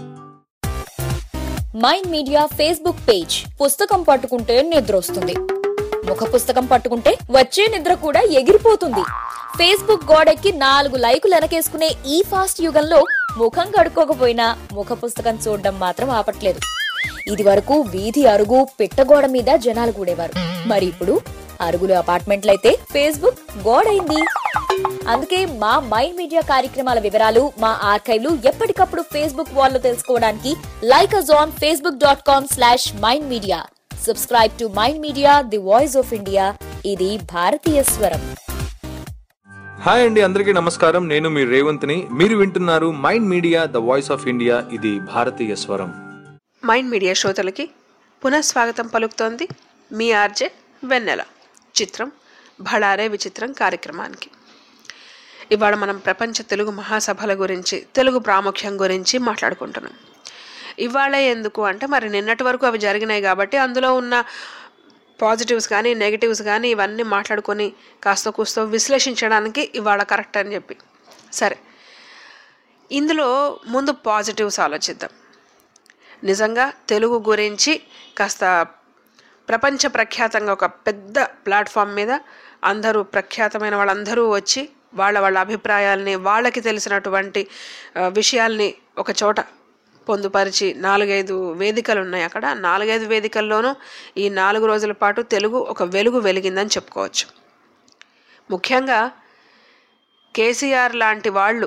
Mind Media Facebook page. పుస్తకం పట్టుకుంటే నిద్ర వస్తుంది, ముఖ పుస్తకం పట్టుకుంటే వచ్చే నిద్ర కూడా ఎగిరిపోతుంది. ఫేస్బుక్ గోడెక్కి నాలుగు లైకులు వెనకేసుకునే ఈ ఫాస్ట్ యుగంలో ముఖం కడుక్కోకపోయినా ముఖ పుస్తకం చూడడం మాత్రం ఆపట్లేదు. ఇది వరకు వీధి అరుగు పిట్టగోడ మీద జనాలు కూడేవారు, మరి ఇప్పుడు అరుగులు అపార్ట్మెంట్లయితే ఫేస్బుక్ గోడైంది. అందుకే మా మైండ్ మీడియా కార్యక్రమాల వివరాలు మా ఆర్కైవ్లు ఎప్పటికప్పుడు ఫేస్బుక్ వాల్లో తెలుసుకోవడానికి like us on Facebook dot com slash Mind Media. Subscribe to Mind Media the voice of India, ఇది భారతీయ స్వరం. హాయ్ అండి, అందరికీ నమస్కారం. నేను మీ రేవంత్ని. మీరు వింటున్నారు Mind Media the voice of India, ఇది భారతీయ స్వరం. మైండ్ మీడియా శ్రోతలకి పునఃస్వాగతం పలుకుతోంది మీ ఆర్జే వెన్నెల. చిత్రం భళారే విచిత్రం కార్యక్రమానికి. ఇవాళ మనం ప్రపంచ తెలుగు మహాసభల గురించి, తెలుగు ప్రాముఖ్యం గురించి మాట్లాడుకుంటున్నాం. ఇవాళ ఎందుకు అంటే మరి నిన్నటి వరకు అవి జరిగినాయి కాబట్టి అందులో ఉన్న పాజిటివ్స్ కానీ నెగిటివ్స్ కానీ ఇవన్నీ మాట్లాడుకొని కాస్త కూస్తో విశ్లేషించడానికి ఇవాళ కరెక్ట్ అని చెప్పి. సరే, ఇందులో ముందు పాజిటివ్స్ ఆలోచిద్దాం. నిజంగా తెలుగు గురించి కాస్త ప్రపంచ ప్రఖ్యాతంగా ఒక పెద్ద ప్లాట్ఫామ్ మీద అందరూ ప్రఖ్యాతమైన వాళ్ళందరూ వచ్చి వాళ్ళ వాళ్ళ అభిప్రాయాల్ని, వాళ్ళకి తెలిసినటువంటి విషయాల్ని ఒక చోట పొందుపరిచి నాలుగైదు వేదికలు ఉన్నాయి అక్కడ. నాలుగైదు వేదికల్లోనూ ఈ నాలుగు రోజుల పాటు తెలుగు ఒక వెలుగు వెలిగిందని చెప్పుకోవచ్చు. ముఖ్యంగా కేసీఆర్ లాంటి వాళ్ళు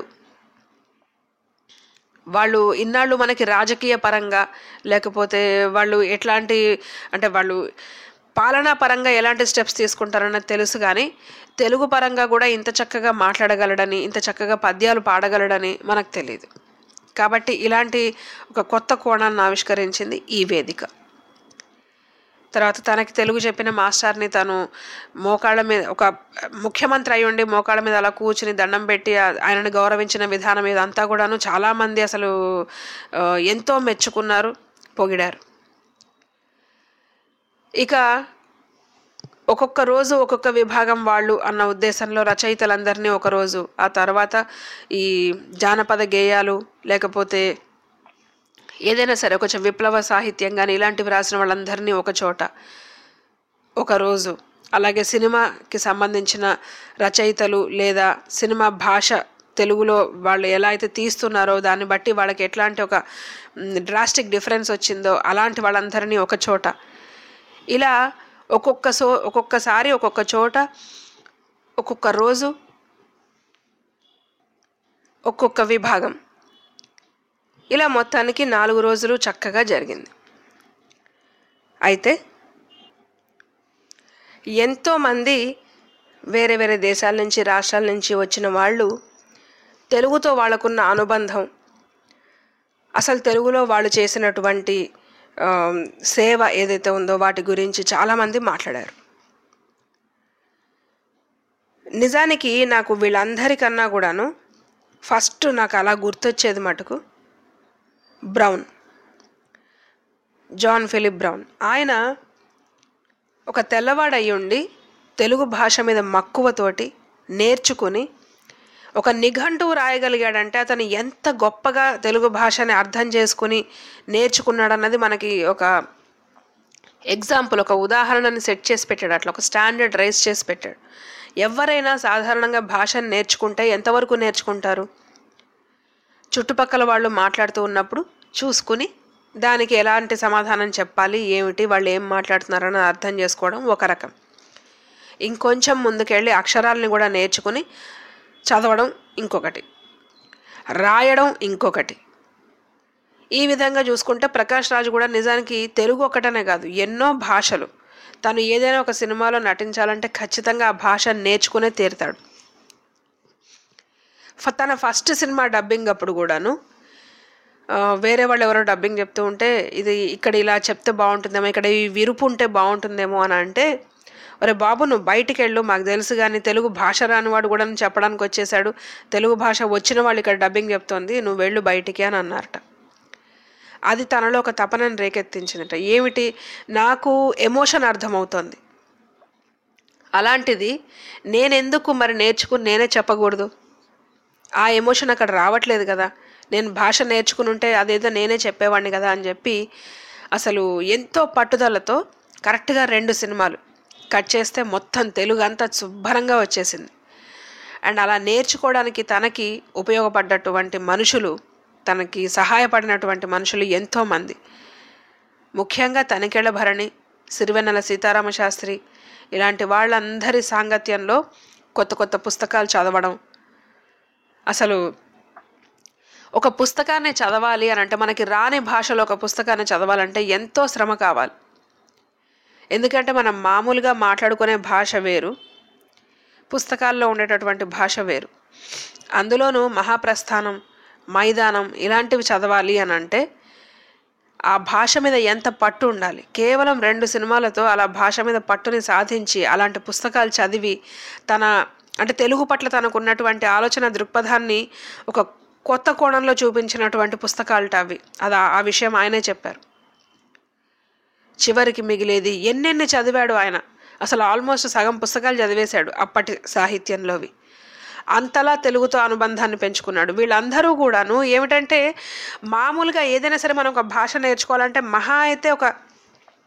వాళ్ళు ఇన్నాళ్ళు మనకి రాజకీయ పరంగా లేకపోతే వాళ్ళు ఎట్లాంటి అంటే వాళ్ళు పాలనా పరంగా ఎలాంటి స్టెప్స్ తీసుకుంటారన్నది తెలుసు, కానీ తెలుగు పరంగా కూడా ఇంత చక్కగా మాట్లాడగలడని, ఇంత చక్కగా పద్యాలు పాడగలడని మనకు తెలియదు. కాబట్టి ఇలాంటి ఒక కొత్త కోణాన్ని ఆవిష్కరించింది ఈ వేదిక. తర్వాత తనకి తెలుగు చెప్పిన మాస్టర్ని తను మోకాళ్ళ మీద, ఒక ముఖ్యమంత్రి అయి ఉండి మోకాళ్ళ మీద అలా కూర్చుని దండం పెట్టి ఆయనను గౌరవించిన విధానం ఇదంతా కూడాను చాలామంది అసలు ఎంతో మెచ్చుకున్నారు, పొగిడారు. ఇక ఒక్కొక్క రోజు ఒక్కొక్క విభాగం వాళ్ళు అన్న ఉద్దేశంలో రచయితలందరినీ ఒకరోజు, ఆ తర్వాత ఈ జానపద గేయాలు లేకపోతే ఏదైనా సరే కొంచెం విప్లవ సాహిత్యం కానీ ఇలాంటివి రాసిన వాళ్ళందరినీ ఒక చోట ఒకరోజు, అలాగే సినిమాకి సంబంధించిన రచయితలు లేదా సినిమా భాష తెలుగులో వాళ్ళు ఎలా అయితే తీస్తున్నారో దాన్ని బట్టి వాళ్ళకి ఎట్లాంటి ఒక డ్రాస్టిక్ డిఫరెన్స్ వచ్చిందో అలాంటి వాళ్ళందరినీ ఒక చోట, ఇలా ఒక్కొక్క సో ఒక్కొక్కసారి ఒక్కొక్క చోట ఒక్కొక్క రోజు ఒక్కొక్క విభాగం, ఇలా మొత్తానికి నాలుగు రోజులు చక్కగా జరిగింది. అయితే ఎంతోమంది వేరే వేరే దేశాల నుంచి రాష్ట్రాల నుంచి వచ్చిన వాళ్ళు తెలుగుతో వాళ్ళకున్న అనుబంధం, అసలు తెలుగులో వాళ్ళు చేసినటువంటి సేవ ఏదైతే ఉందో వాటి గురించి చాలామంది మాట్లాడారు. నిజానికి నాకు వీళ్ళందరికన్నా కూడాను ఫస్ట్ నాకు అలా గుర్తొచ్చేది మటుకు బ్రౌన్, జాన్ ఫిలిప్ బ్రౌన్. ఆయన ఒక తెల్లవాడయి ఉండి తెలుగు భాష మీద మక్కువతోటి నేర్చుకుని ఒక నిఘంటువు రాయగలిగాడంటే అతను ఎంత గొప్పగా తెలుగు భాషని అర్థం చేసుకుని నేర్చుకున్నాడన్నది మనకి ఒక ఎగ్జాంపుల్, ఒక ఉదాహరణని సెట్ చేసి పెట్టాడు. అట్లా ఒక స్టాండర్డ్ రైజ్ చేసి పెట్టాడు. ఎవరైనా సాధారణంగా భాషను నేర్చుకుంటే ఎంతవరకు నేర్చుకుంటారు? చుట్టుపక్కల వాళ్ళు మాట్లాడుతూ ఉన్నప్పుడు చూసుకుని దానికి ఎలాంటి సమాధానం చెప్పాలి, ఏమిటి, వాళ్ళు ఏం మాట్లాడుతున్నారని అర్థం చేసుకోవడం ఒక రకం. ఇంకొంచెం ముందుకెళ్ళి అక్షరాలని కూడా నేర్చుకుని చదవడం ఇంకొకటి, రాయడం ఇంకొకటి. ఈ విధంగా చూసుకుంటే ప్రకాష్ రాజ్ కూడా నిజానికి తెలుగు ఒకటనే కాదు, ఎన్నో భాషలు. తను ఏదైనా ఒక సినిమాలో నటించాలంటే ఖచ్చితంగా ఆ భాష నేర్చుకునే తీరుతాడు. తన ఫస్ట్ సినిమా డబ్బింగ్ అప్పుడు కూడాను వేరే వాళ్ళు ఎవరో డబ్బింగ్ చెప్తూ ఉంటే ఇది ఇక్కడ ఇలా చెప్తే బాగుంటుందేమో, ఇక్కడ ఈ విరుపు ఉంటే బాగుంటుందేమో అని అంటే, ఒరే బాబు నువ్వు బయటికి వెళ్ళు, మాకు తెలుసు కానీ తెలుగు భాష రానివాడు కూడా చెప్పడానికి వచ్చేసాడు, తెలుగు భాష వచ్చిన వాళ్ళు ఇక్కడ డబ్బింగ్ చెప్తోంది, నువ్వు వెళ్ళు బయటికి అని అన్నారట. అది తనలో ఒక తపనని రేకెత్తించిందట. ఏమిటి, నాకు ఎమోషన్ అర్థమవుతోంది, అలాంటిది నేనెందుకు మరి నేర్చుకుని నేనే చెప్పకూడదు? ఆ ఎమోషన్ అక్కడ రావట్లేదు కదా, నేను భాష నేర్చుకుని ఉంటే అదేదో నేనే చెప్పేవాడిని కదా అని చెప్పి అసలు ఎంతో పట్టుదలతో కరెక్ట్గా రెండు సినిమాలు కట్ చేస్తే మొత్తం తెలుగు అంతా శుభ్రంగా వచ్చేసింది. అండ్ అలా నేర్చుకోవడానికి తనకి ఉపయోగపడ్డటువంటి మనుషులు, తనకి సహాయపడినటువంటి మనుషులు ఎంతోమంది. ముఖ్యంగా తనికెళ్ళ భరణి, సిరివెన్నెల సీతారామ శాస్త్రి ఇలాంటి వాళ్ళందరి సాంగత్యంలో కొత్త కొత్త పుస్తకాలు చదవడం. అసలు ఒక పుస్తకాన్ని చదవాలి అని అంటే మనకి రాని భాషలో ఒక పుస్తకాన్ని చదవాలంటే ఎంతో శ్రమ కావాలి. ఎందుకంటే మనం మామూలుగా మాట్లాడుకునే భాష వేరు, పుస్తకాల్లో ఉండేటటువంటి భాష వేరు. అందులోనూ మహాప్రస్థానం, మైదానం ఇలాంటివి చదవాలి అని అంటే ఆ భాష మీద ఎంత పట్టు ఉండాలి. కేవలం రెండు సినిమాలతో అలా భాష మీద పట్టుని సాధించి అలాంటి పుస్తకాలు చదివి తన అంటే తెలుగు పట్ల తనకు ఉన్నటువంటి ఆలోచన దృక్పథాన్ని ఒక కొత్త కోణంలో చూపించినటువంటి పుస్తకాలట అవి. అది ఆ విషయం ఆయనే చెప్పారు. చివరికి మిగిలేది ఎన్నెన్ని చదివాడు ఆయన, అసలు ఆల్మోస్ట్ సగం పుస్తకాలు చదివేశాడు అప్పటి సాహిత్యంలోవి. అంతలా తెలుగుతో అనుబంధాన్ని పెంచుకున్నాడు. వీళ్ళందరూ కూడాను ఏమిటంటే మామూలుగా ఏదైనా సరే మనం ఒక భాష నేర్చుకోవాలంటే మహా అయితే ఒక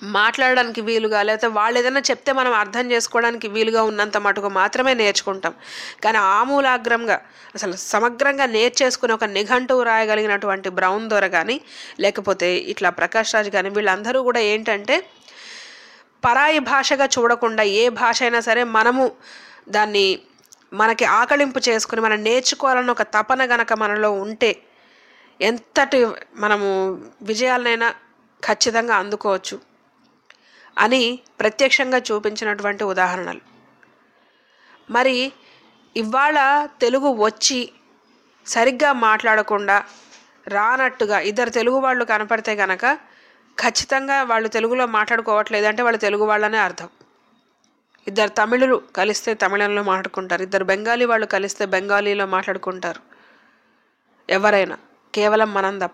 మాట్లాడడానికి వీలుగా, లేకపోతే వాళ్ళు ఏదైనా చెప్తే మనం అర్థం చేసుకోవడానికి వీలుగా ఉన్నంత మటుకు మాత్రమే నేర్చుకుంటాం. కానీ ఆమూలాగ్రంగా అసలు సమగ్రంగా నేర్చేసుకుని ఒక నిఘంటువు రాయగలిగినటువంటి బ్రౌన్ దొర కానీ, లేకపోతే ఇట్లా ప్రకాష్ రాజ్ కానీ, వీళ్ళందరూ కూడా ఏంటంటే పరాయి భాషగా చూడకుండా ఏ భాష అయినా సరే మనము దాన్ని మనకి ఆకళింపు చేసుకుని మనం నేర్చుకోవాలన్న ఒక తపన గనక మనలో ఉంటే ఎంతటి మనము విజయాలనైనా ఖచ్చితంగా అందుకోవచ్చు అని ప్రత్యక్షంగా చూపించినటువంటి ఉదాహరణలు. మరి ఇవాళ తెలుగు వచ్చి సరిగ్గా మాట్లాడకుండా రానట్టుగా ఇద్దరు తెలుగు వాళ్ళు కనపడితే కనుక ఖచ్చితంగా వాళ్ళు తెలుగులో మాట్లాడుకోవట్లేదు అంటే వాళ్ళు తెలుగు వాళ్ళనే అర్థం. ఇద్దరు తమిళులు కలిస్తే తమిళంలో మాట్లాడుకుంటారు, ఇద్దరు బెంగాలీ వాళ్ళు కలిస్తే బెంగాలీలో మాట్లాడుకుంటారు ఎవరైనా, కేవలం మనం తప్ప.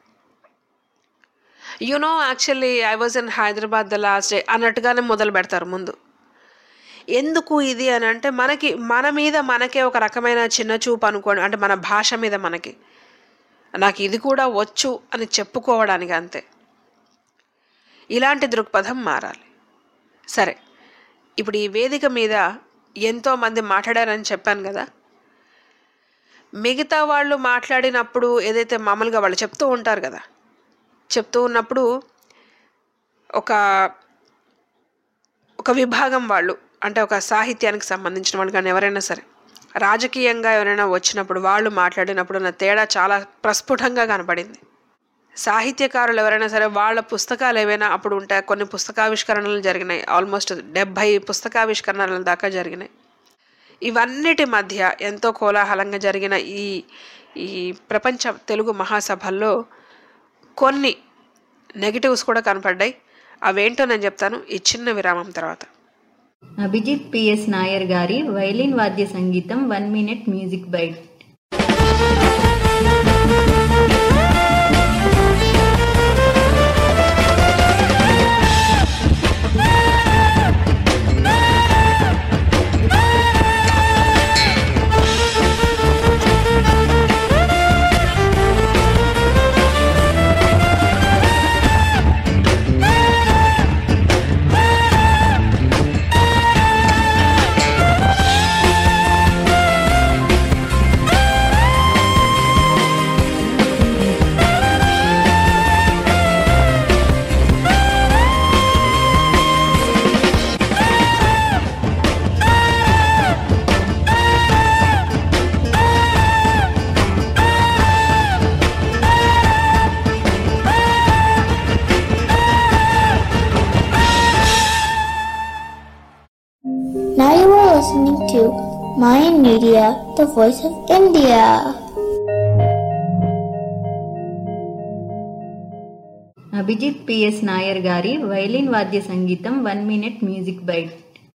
You know actually I was in Hyderabad the last day అన్నట్టుగానే మొదలు పెడతారు ముందు. ఎందుకు ఇది అని అంటే మనకి మన మీద మనకే ఒక రకమైన చిన్న చూపు అనుకోండి, అంటే మన భాష మీద మనకి నాకు ఇది కూడా వచ్చు అని చెప్పుకోవడానికి అంతే. ఇలాంటి దృక్పథం మారాలి. సరే, ఇప్పుడు ఈ వేదిక మీద ఎంతోమంది మాట్లాడారని చెప్పాను కదా. మిగతా వాళ్ళు మాట్లాడినప్పుడు ఏదైతే మామూలుగా వాళ్ళు చెప్తూ ఉంటారు కదా, చెప్తూ ఉన్నప్పుడు ఒక ఒక విభాగం వాళ్ళు, అంటే ఒక సాహిత్యానికి సంబంధించిన వాళ్ళు కానీ ఎవరైనా సరే రాజకీయంగా ఎవరైనా వచ్చినప్పుడు వాళ్ళు మాట్లాడినప్పుడు నా తేడా చాలా ప్రస్ఫుటంగా కనపడింది. సాహిత్యకారులు ఎవరైనా సరే వాళ్ళ పుస్తకాలు ఏవైనా అప్పుడు ఉంటాయి. కొన్ని పుస్తకావిష్కరణలు జరిగినాయి, ఆల్మోస్ట్ డెబ్భై పుస్తకావిష్కరణల దాకా జరిగినాయి. ఇవన్నిటి మధ్య ఎంతో కోలాహలంగా జరిగిన ఈ ఈ ప్రపంచ తెలుగు మహాసభల్లో కొన్ని నెగిటివ్స్ కూడా కనపడ్డాయి. అవేంటో నేను చెప్తాను ఈ చిన్న విరామం తర్వాత. అభిజిత్ పిఎస్ నాయర్ గారి వైలిన్ వాద్య సంగీతం one minute music bite. Now you are listening to Mayan Media, the voice of India. Abhijith PS Nair గారి వైలిన్ వాద్య సంగీతం one minute music bite.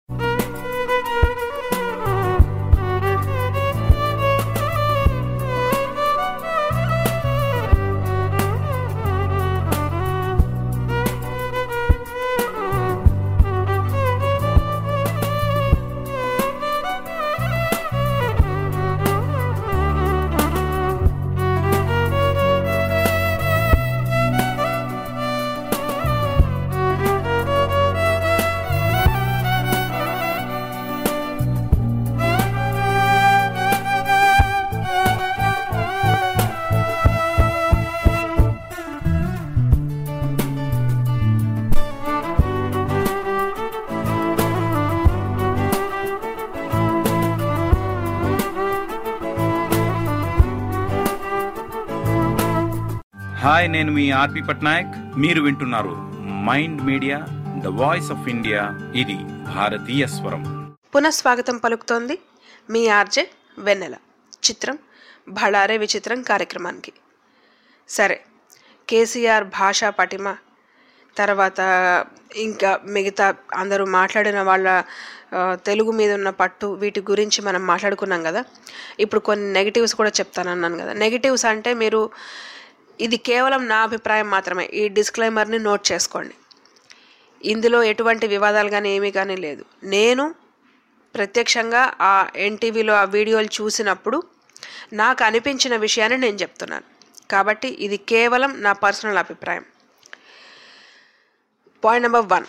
Hi, నేను మీ ఆర్పి పట్నాయక్. మీరు వింటున్నారు Mind Media the voice of India. ఇది భారతీయ స్వరం. పునఃస్వాగతం పలుకుతోంది మీ ఆర్జే వెన్నెల. చిత్రం భళారే విచిత్రం కార్యక్రమానికి. సరే, కేసీఆర్ భాషా పటిమ, తర్వాత ఇంకా మిగతా అందరూ మాట్లాడిన వాళ్ళ తెలుగు మీద ఉన్న పట్టు, వీటి గురించి మనం మాట్లాడుకున్నాం కదా. ఇప్పుడు కొన్ని నెగిటివ్స్ కూడా చెప్తానన్నాను కదా. నెగిటివ్స్ అంటే మీరు ఇది కేవలం నా అభిప్రాయం మాత్రమే, ఈ డిస్క్లైమర్ని నోట్ చేసుకోండి. ఇందులో ఎటువంటి వివాదాలు కానీ ఏమీ కానీ లేదు. నేను ప్రత్యక్షంగా ఆ ఎన్టీవీలో ఆ వీడియోలు చూసినప్పుడు నాకు అనిపించిన విషయాన్ని నేను చెప్తున్నాను. కాబట్టి ఇది కేవలం నా పర్సనల్ అభిప్రాయం. పాయింట్ నెంబర్ వన్,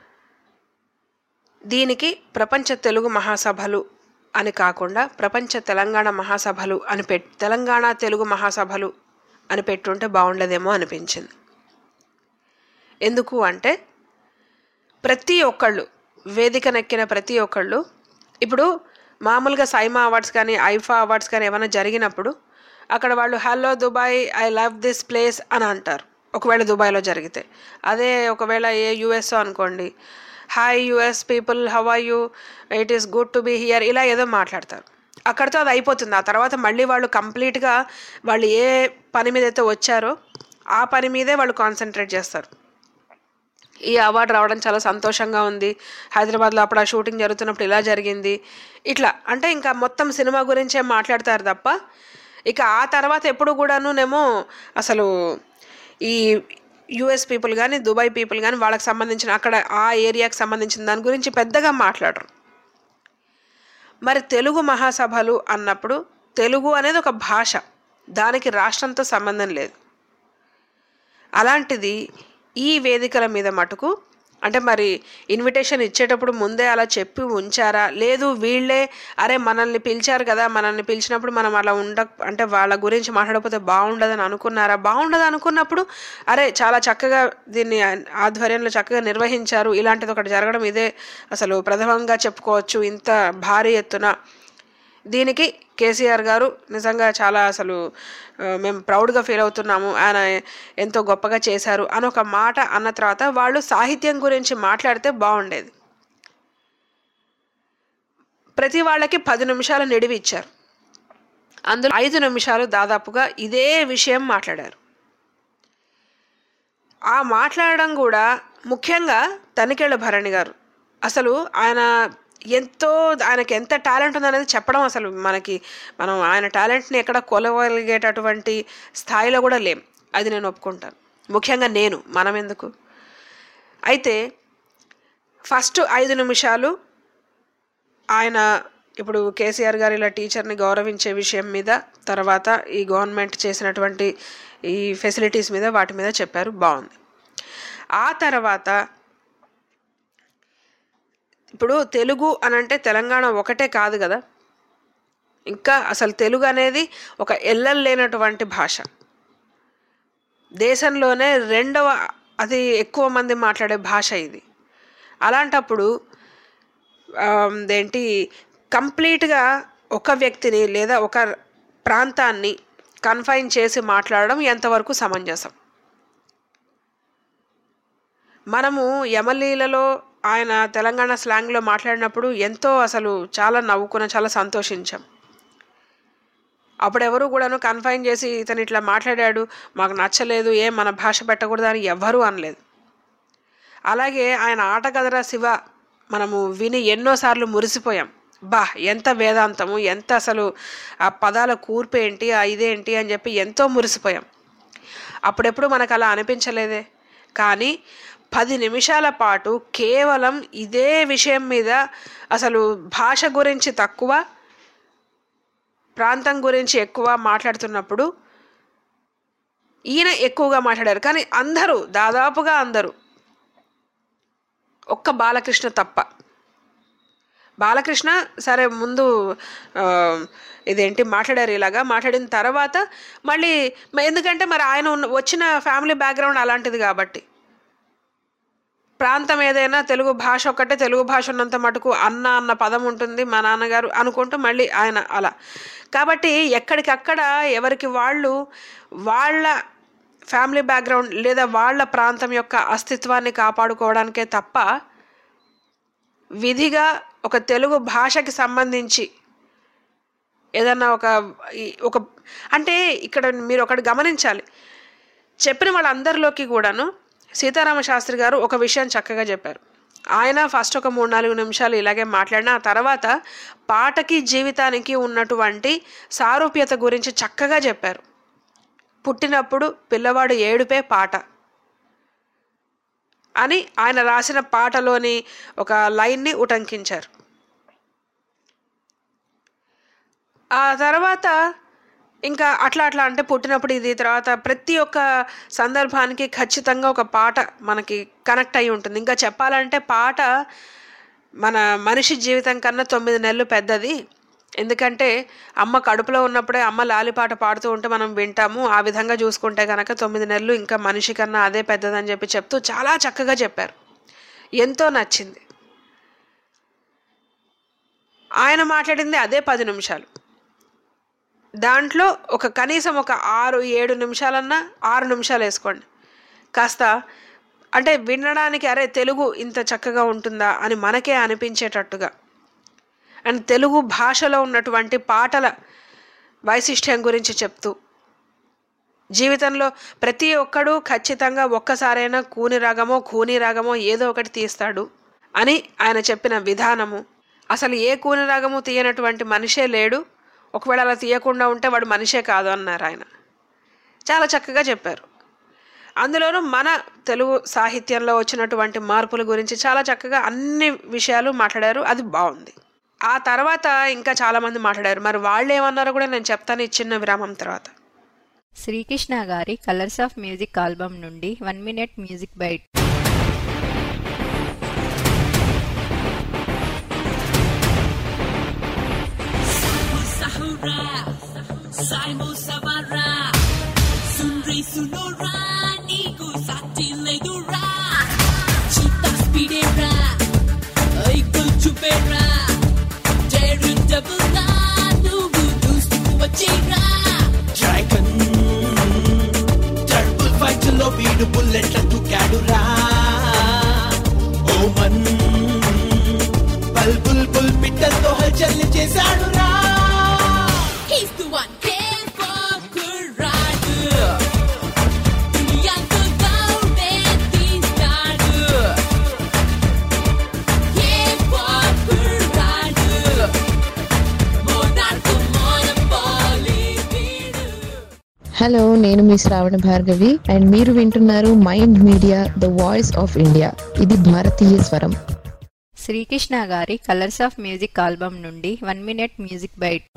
దీనికి ప్రపంచ తెలుగు మహాసభలు అని కాకుండా ప్రపంచ తెలంగాణ మహాసభలు అని పెట్ తెలంగాణ తెలుగు మహాసభలు అని పెట్టుంటే బాగుండదేమో అనిపించింది. ఎందుకు అంటే ప్రతి ఒక్కళ్ళు వేదికనెక్కిన ప్రతి ఒక్కళ్ళు ఇప్పుడు మామూలుగా సైమా అవార్డ్స్ కానీ ఐఫా అవార్డ్స్ కానీ ఏమైనా జరిగినప్పుడు అక్కడ వాళ్ళు hello Dubai, I love this place అని అంటారు. ఒకవేళ దుబాయ్లో జరిగితే, అదే ఒకవేళ ఏ యుఎస్ అనుకోండి, hi US people, how are you, it is good to be here, ఇలా ఏదో మాట్లాడతారు. అక్కడితో అది అయిపోతుంది. ఆ తర్వాత మళ్ళీ వాళ్ళు కంప్లీట్గా వాళ్ళు ఏ పని మీద అయితే వచ్చారో ఆ పని మీదే వాళ్ళు కాన్సన్ట్రేట్ చేస్తారు. ఈ అవార్డు రావడం చాలా సంతోషంగా ఉంది, హైదరాబాద్లో అప్పుడు ఆ షూటింగ్ జరుగుతున్నప్పుడు ఇలా జరిగింది, ఇట్లా అంటే ఇంకా మొత్తం సినిమా గురించే మాట్లాడతారు తప్ప ఇక ఆ తర్వాత ఎప్పుడు కూడానునేమో అసలు ఈ యుఎస్ పీపుల్ కానీ దుబాయ్ పీపుల్ కానీ వాళ్ళకి సంబంధించిన అక్కడ ఆ ఏరియాకి సంబంధించిన దాని గురించి పెద్దగా మాట్లాడరు. మరి తెలుగు మహాసభలు అన్నప్పుడు తెలుగు అనేది ఒక భాష, దానికి రాష్ట్రంతో సంబంధం లేదు. అలాంటిది ఈ వేదికల మీద మటుకు అంటే మరి ఇన్విటేషన్ ఇచ్చేటప్పుడు ముందే అలా చెప్పి ఉంచారా, లేదు వీళ్ళే అరే మనల్ని పిలిచారు కదా, మనల్ని పిలిచినప్పుడు మనం అలా ఉండ అంటే వాళ్ళ గురించి మాట్లాడకపోతే బాగుండదని అనుకున్నారా, బాగుండదు అనుకున్నప్పుడు అరే చాలా చక్కగా దీన్ని ఆధ్వర్యంలో చక్కగా నిర్వహించారు, ఇలాంటిది ఒకటి జరగడం ఇదే అసలు ప్రథమంగా చెప్పుకోవచ్చు. ఇంత భారీ ఎత్తున దీనికి కేసీఆర్ గారు నిజంగా చాలా అసలు మేము ప్రౌడ్గా ఫీల్ అవుతున్నాము, ఆయన ఎంతో గొప్పగా చేశారు అని ఒక మాట అన్న తర్వాత వాళ్ళు సాహిత్యం గురించి మాట్లాడితే బాగుండేది. ప్రతి వాళ్ళకి పది నిమిషాలు నిడివి ఇచ్చారు, అందులో ఐదు నిమిషాలు దాదాపుగా ఇదే విషయం మాట్లాడారు. ఆ మాట్లాడడం కూడా ముఖ్యంగా తనికెళ్ళ భరణి గారు అసలు ఆయన ఎంతో ఆయనకి ఎంత టాలెంట్ ఉందనేది చెప్పడం అసలు మనకి మనం ఆయన టాలెంట్ని ఎక్కడ కొలవగలిగేటటువంటి స్థాయిలో కూడా లేం, అది నేను ఒప్పుకుంటాను. ముఖ్యంగా నేను మనం ఎందుకు అయితే ఫస్ట్ ఐదు నిమిషాలు ఆయన ఇప్పుడు కేసీఆర్ గారు ఇలా టీచర్ని గౌరవించే విషయం మీద, తర్వాత ఈ గవర్నమెంట్ చేసినటువంటి ఈ ఫెసిలిటీస్ మీద వాటి మీద చెప్పారు, బాగుంది. ఆ తర్వాత ఇప్పుడు తెలుగు అని అంటే తెలంగాణ ఒకటే కాదు కదా, ఇంకా అసలు తెలుగు అనేది ఒక ఎల్లలు లేనటువంటి భాష, దేశంలోనే రెండవ అది ఎక్కువ మంది మాట్లాడే భాష ఇది. అలాంటప్పుడు ఏంటి కంప్లీట్గా ఒక వ్యక్తిని లేదా ఒక ప్రాంతాన్ని కన్ఫైన్ చేసి మాట్లాడడం ఎంతవరకు సమంజసం. మనము యమలీలలో ఆయన తెలంగాణ స్లాంగ్లో మాట్లాడినప్పుడు ఎంతో అసలు చాలా నవ్వుకున్న చాలా సంతోషించాం. అప్పుడెవరు కూడాను కన్ఫైన్ చేసి ఇతను ఇట్లా మాట్లాడాడు మాకు నచ్చలేదు, ఏ మన భాష పెట్టకూడదు అని ఎవ్వరూ అనలేదు. అలాగే ఆయన ఆటగదరా శివ మనము విని ఎన్నోసార్లు మురిసిపోయాం, బా ఎంత వేదాంతము, ఎంత అసలు ఆ పదాల కూర్పేంటి, ఆ ఇదేంటి అని చెప్పి ఎంతో మురిసిపోయాం. అప్పుడెప్పుడు మనకు అలా అనిపించలేదే. కానీ పది నిమిషాల పాటు కేవలం ఇదే విషయం మీద అసలు భాష గురించి తక్కువ, ప్రాంతం గురించి ఎక్కువ మాట్లాడుతున్నప్పుడు ఈయన ఎక్కువగా మాట్లాడారు. కానీ అందరూ దాదాపుగా అందరూ ఒక్క బాలకృష్ణ తప్ప, బాలకృష్ణ సరే ముందు ఇదేంటి మాట్లాడారు, ఇలాగా మాట్లాడిన తర్వాత మళ్ళీ ఎందుకంటే మరి ఆయన ఉన్న వచ్చిన ఫ్యామిలీ బ్యాక్గ్రౌండ్ అలాంటిది కాబట్టి ప్రాంతం ఏదైనా తెలుగు భాష ఒక్కటే, తెలుగు భాష ఉన్నంత మటుకు అన్న అన్న పదం ఉంటుంది మా నాన్నగారు అనుకుంటూ మళ్ళీ ఆయన అలా. కాబట్టి ఎక్కడికక్కడ ఎవరికి వాళ్ళు వాళ్ళ ఫ్యామిలీ బ్యాక్గ్రౌండ్ లేదా వాళ్ళ ప్రాంతం యొక్క అస్తిత్వాన్ని కాపాడుకోవడానికే తప్ప విధిగా ఒక తెలుగు భాషకి సంబంధించి ఏదన్నా ఒక ఒక అంటే ఇక్కడ మీరు ఒకటి గమనించాలి, చెప్పిన వాళ్ళందరిలోకి కూడాను సీతారామ శాస్త్రి గారు ఒక విషయం చక్కగా చెప్పారు. ఆయన ఫస్ట్ ఒక మూడు నాలుగు నిమిషాలు ఇలాగే మాట్లాడిన ఆ తర్వాత పాటకి జీవితానికి ఉన్నటువంటి సారూప్యత గురించి చక్కగా చెప్పారు. పుట్టినప్పుడు పిల్లవాడు ఏడుపే పాట అని ఆయన రాసిన పాటలోని ఒక లైన్ని ఉటంకించారు. ఆ తర్వాత ఇంకా అట్లా అట్లా అంటే పుట్టినప్పుడు ఇది, తర్వాత ప్రతి ఒక్క సందర్భానికి ఖచ్చితంగా ఒక పాట మనకి కనెక్ట్ అయి ఉంటుంది. ఇంకా చెప్పాలంటే పాట మన మనిషి జీవితం కన్నా తొమ్మిది నెలలు పెద్దది. ఎందుకంటే అమ్మ కడుపులో ఉన్నప్పుడే అమ్మ లాలిపాట పాడుతూ ఉంటే మనం వింటాము. ఆ విధంగా చూసుకుంటే కనుక తొమ్మిది నెలలు ఇంకా మనిషి కన్నా అదే పెద్దదని చెప్పి చెప్తూ చాలా చక్కగా చెప్పారు. ఎంతో నచ్చింది. ఆయన మాట్లాడింది అదే పది నిమిషాలు. దాంట్లో ఒక కనీసం ఒక ఆరు ఏడు నిమిషాలన్నా, ఆరు నిమిషాలు వేసుకోండి, కాస్త అంటే వినడానికి అరే తెలుగు ఇంత చక్కగా ఉంటుందా అని మనకే అనిపించేటట్టుగా, అండ్ తెలుగు భాషలో ఉన్నటువంటి పాటల వైశిష్ట్యం గురించి చెప్తూ, జీవితంలో ప్రతి ఒక్కడూ ఖచ్చితంగా ఒక్కసారైనా కూని రాగమో కూని రాగమో ఏదో ఒకటి తీస్తాడు అని ఆయన చెప్పిన విధానము, అసలు ఏ కూని రాగము తీయనటువంటి మనిషే లేడు, ఒకవేళ అలా తీయకుండా ఉంటే వాడు మనిషే కాదు అన్నారు ఆయన. చాలా చక్కగా చెప్పారు. అందులోనూ మన తెలుగు సాహిత్యంలో వచ్చినటువంటి మార్పుల గురించి చాలా చక్కగా అన్ని విషయాలు మాట్లాడారు. అది బాగుంది. ఆ తర్వాత ఇంకా చాలామంది మాట్లాడారు. మరి వాళ్ళు ఏమన్నారో కూడా నేను చెప్తాను ఈ చిన్న విరామం తర్వాత. శ్రీకృష్ణ గారి కలర్స్ ఆఫ్ మ్యూజిక్ ఆల్బమ్ నుండి one minute music bite. Saimo Savara, Sunri Sunora, Niku Sati Ledura, Chita Spidera, Eagle Chupera, Jerun Dabula, Nubu Dustu Wachira, Dragon, Turtle Fight Lo Beadu Bullet to Kadura, Oman, Bul Bul Bul Pital to Halchal Chesadura. He's the one. హలో, నేను మీ Shravana Bhargavi and మీరు వింటున్నారు Mind Media the voice of India. ఇది భారతీయ స్వరం. శ్రీకృష్ణ గారి colours of music album నుండి one minute music bite.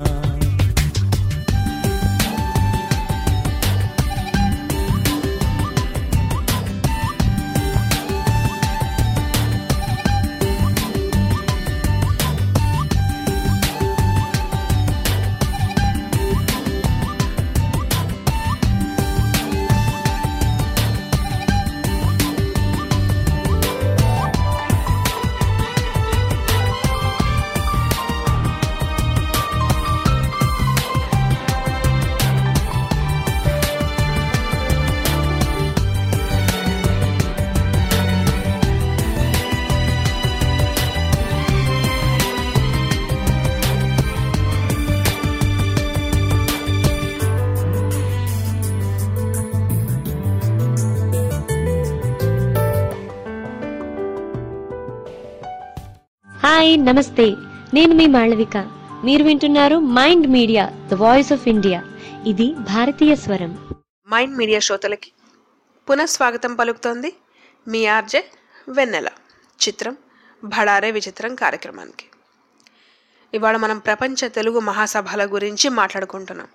Hi, నమస్తే. నేను మీ మాళవిక. మీరు వింటున్నారు Mind Media the voice of India. ఇది భారతీయ స్వరం. మైండ్ మీడియా శ్రోతలకి పునఃస్వాగతం పలుకుతోంది మీ ఆర్జే వెన్నెల. చిత్రం భళారే విచిత్రం కార్యక్రమానికి. ఇవాళ మనం ప్రపంచ తెలుగు మహాసభల గురించి మాట్లాడుకుంటున్నాం.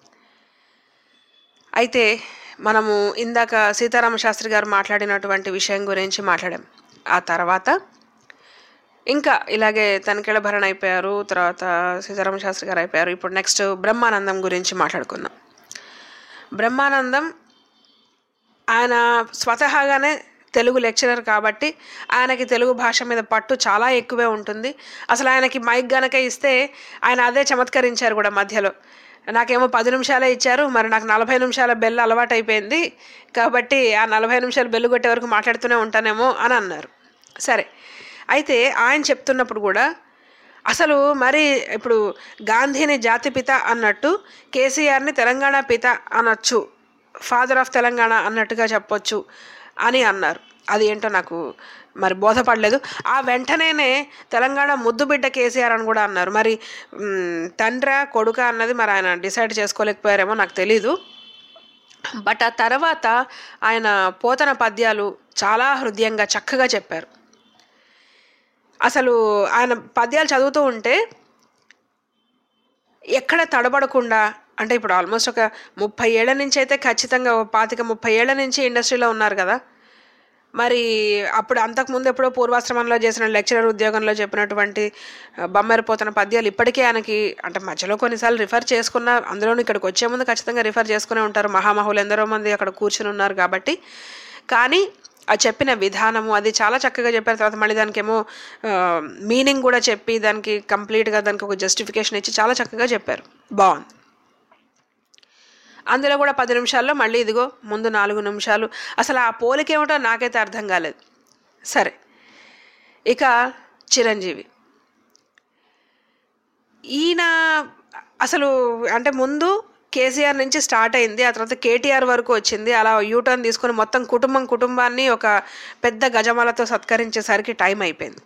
అయితే మనము ఇందాక సీతారామ శాస్త్రి గారు మాట్లాడినటువంటి విషయం గురించి మాట్లాడాం. ఆ తర్వాత ఇంకా ఇలాగే తనికెళ్ళ భరణ అయిపోయారు, తర్వాత సీతారామ శాస్త్రి గారు అయిపోయారు. ఇప్పుడు నెక్స్ట్ బ్రహ్మానందం గురించి మాట్లాడుకుందాం. బ్రహ్మానందం ఆయన స్వతహాగానే తెలుగు లెక్చరర్ కాబట్టి ఆయనకి తెలుగు భాష మీద పట్టు చాలా ఎక్కువే ఉంటుంది. అసలు ఆయనకి మైక్ గనక ఇస్తే ఆయన అదే చమత్కరించారు కూడా మధ్యలో. నాకేమో పది నిమిషాలే ఇచ్చారు, మరి నాకు నలభై నిమిషాల బెల్ అలవాటు అయిపోయింది కాబట్టి ఆ నలభై నిమిషాలు బెల్లు కొట్టే వరకు మాట్లాడుతూనే ఉంటానేమో అని అన్నారు. సరే, అయితే ఆయన చెప్తున్నప్పుడు కూడా అసలు మరి ఇప్పుడు గాంధీని జాతిపిత అన్నట్టు కేసీఆర్ని తెలంగాణ పిత అనొచ్చు, ఫాదర్ ఆఫ్ తెలంగాణ అన్నట్టుగా చెప్పొచ్చు అని అన్నారు. అది ఏంటో నాకు మరి బోధపడలేదు. ఆ వెంటనేనే తెలంగాణ ముద్దుబిడ్డ కేసీఆర్ అని కూడా అన్నారు. మరి తండ్రా కొడుక అన్నది మరి ఆయన డిసైడ్ చేసుకోలేకపోయారేమో నాకు తెలీదు. బట్ ఆ తర్వాత ఆయన పోతన పద్యాలు చాలా హృదయంగా చక్కగా చెప్పారు. అసలు ఆయన పద్యాలు చదువుతూ ఉంటే ఎక్కడ తడబడకుండా, అంటే ఇప్పుడు ఆల్మోస్ట్ ఒక ముప్పై ఏళ్ల నుంచి అయితే ఖచ్చితంగా పాతిక ముప్పై ఏళ్ల నుంచి ఇండస్ట్రీలో ఉన్నారు కదా. మరి అప్పుడు అంతకుముందు ఎప్పుడో పూర్వాశ్రమంలో చేసిన లెక్చరర్ ఉద్యోగంలో చెప్పినటువంటి బొమ్మెరపోతున్న పద్యాలు ఇప్పటికే ఆయనకి అంటే మధ్యలో కొన్నిసార్లు రిఫర్ చేసుకున్న, అందులోనూ ఇక్కడికి వచ్చే ముందు ఖచ్చితంగా రిఫర్ చేసుకునే ఉంటారు. మహామహులు ఎందరో మంది అక్కడ కూర్చుని ఉన్నారు కాబట్టి. కానీ ఆ చెప్పిన విధానము అది చాలా చక్కగా చెప్పారు. తర్వాత మళ్ళీ దానికి ఏమో మీనింగ్ కూడా చెప్పి దానికి కంప్లీట్గా దానికి ఒక జస్టిఫికేషన్ ఇచ్చి చాలా చక్కగా చెప్పారు. బాగుంది. అందులో కూడా పది నిమిషాల్లో మళ్ళీ ఇదిగో ముందు నాలుగు నిమిషాలు అసలు ఆ పోలికేమిటో నాకైతే అర్థం కాలేదు. సరే, ఇక చిరంజీవి ఈయన అసలు అంటే ముందు కేసీఆర్ నుంచి స్టార్ట్ అయింది, ఆ తర్వాత కేటీఆర్ వరకు వచ్చింది. అలా యూటర్న్ తీసుకుని మొత్తం కుటుంబం కుటుంబాన్ని ఒక పెద్ద గజమాలతో సత్కరించేసరికి టైం అయిపోయింది.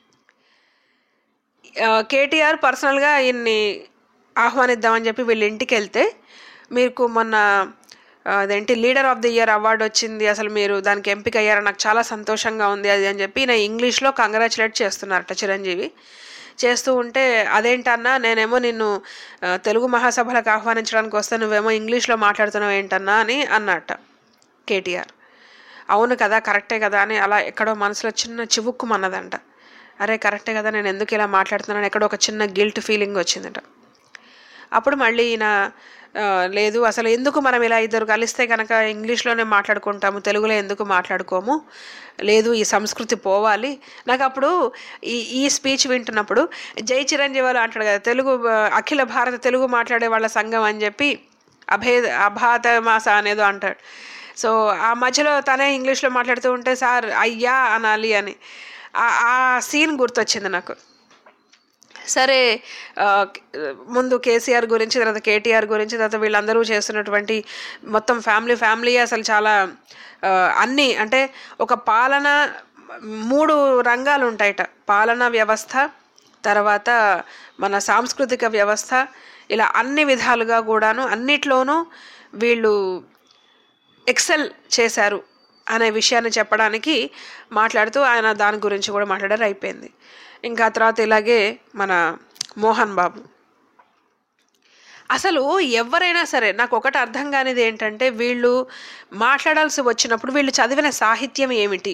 కేటీఆర్ పర్సనల్గా ఈయన్ని ఆహ్వానిద్దామని చెప్పి వీళ్ళ ఇంటికి వెళ్తే, మీకు మొన్న అదేంటి leader of the year award వచ్చింది, అసలు మీరు దానికి ఎంపిక అయ్యారు, నాకు చాలా సంతోషంగా ఉంది అది అని చెప్పి నేను ఇంగ్లీష్లో కంగ్రాచులేట్ చేస్తున్నారట చిరంజీవి. చేస్తూ ఉంటే, అదేంటన్నా నేనేమో నిన్ను తెలుగు మహాసభలకు ఆహ్వానించడానికి వస్తే నువ్వేమో ఇంగ్లీష్లో మాట్లాడుతున్నావు ఏంటన్నా అని అన్నట్ట కేటీఆర్. అవును కదా, కరెక్టే కదా అని అలా ఎక్కడో మనసులో చిన్న చివుక్కుమన్నదంట. అరే కరెక్టే కదా, నేను ఎందుకు ఇలా మాట్లాడుతున్నాను, ఎక్కడో ఒక చిన్న గిల్ట్ ఫీలింగ్ వచ్చిందట. అప్పుడు మళ్ళీ ఈయన లేదు అసలు ఎందుకు మనం ఇలా ఇద్దరు కలిస్తే కనుక ఇంగ్లీష్లోనే మాట్లాడుకుంటాము, తెలుగులో ఎందుకు మాట్లాడుకోము, లేదు ఈ సంస్కృతి పోవాలి. నాకు అప్పుడు ఈ ఈ స్పీచ్ వింటున్నప్పుడు జై చిరంజీవి వాళ్ళు అంటాడు కదా, తెలుగు అఖిల భారత తెలుగు మాట్లాడే వాళ్ళ సంఘం అని చెప్పి అభేద అభాత మాస అనేదో అంటాడు. సో ఆ మధ్యలో తనే ఇంగ్లీష్లో మాట్లాడుతూ ఉంటే సార్ అయ్యా అనాలి అని ఆ సీన్ గుర్తొచ్చింది నాకు. సరే, ముందు కేసీఆర్ గురించి, తర్వాత కేటీఆర్ గురించి, తర్వాత వీళ్ళందరూ చేస్తున్నటువంటి మొత్తం ఫ్యామిలీ ఫ్యామిలీ అసలు చాలా అన్నీ అంటే ఒక పాలన మూడు రంగాలు ఉంటాయట, పాలనా వ్యవస్థ, తర్వాత మన సాంస్కృతిక వ్యవస్థ, ఇలా అన్ని విధాలుగా కూడాను అన్నిట్లోనూ వీళ్ళు ఎక్సెల్ చేశారు అనే విషయాన్ని చెప్పడానికి మాట్లాడుతూ ఆయన దాని గురించి కూడా మాట్లాడారు. అయిపోయింది. ఇంకా తర్వాత ఇలాగే మన మోహన్ బాబు, అసలు ఎవరైనా సరే నాకు ఒకటి అర్థం కానిది ఏంటంటే, వీళ్ళు మాట్లాడాల్సి వచ్చినప్పుడు వీళ్ళు చదివిన సాహిత్యం ఏమిటి,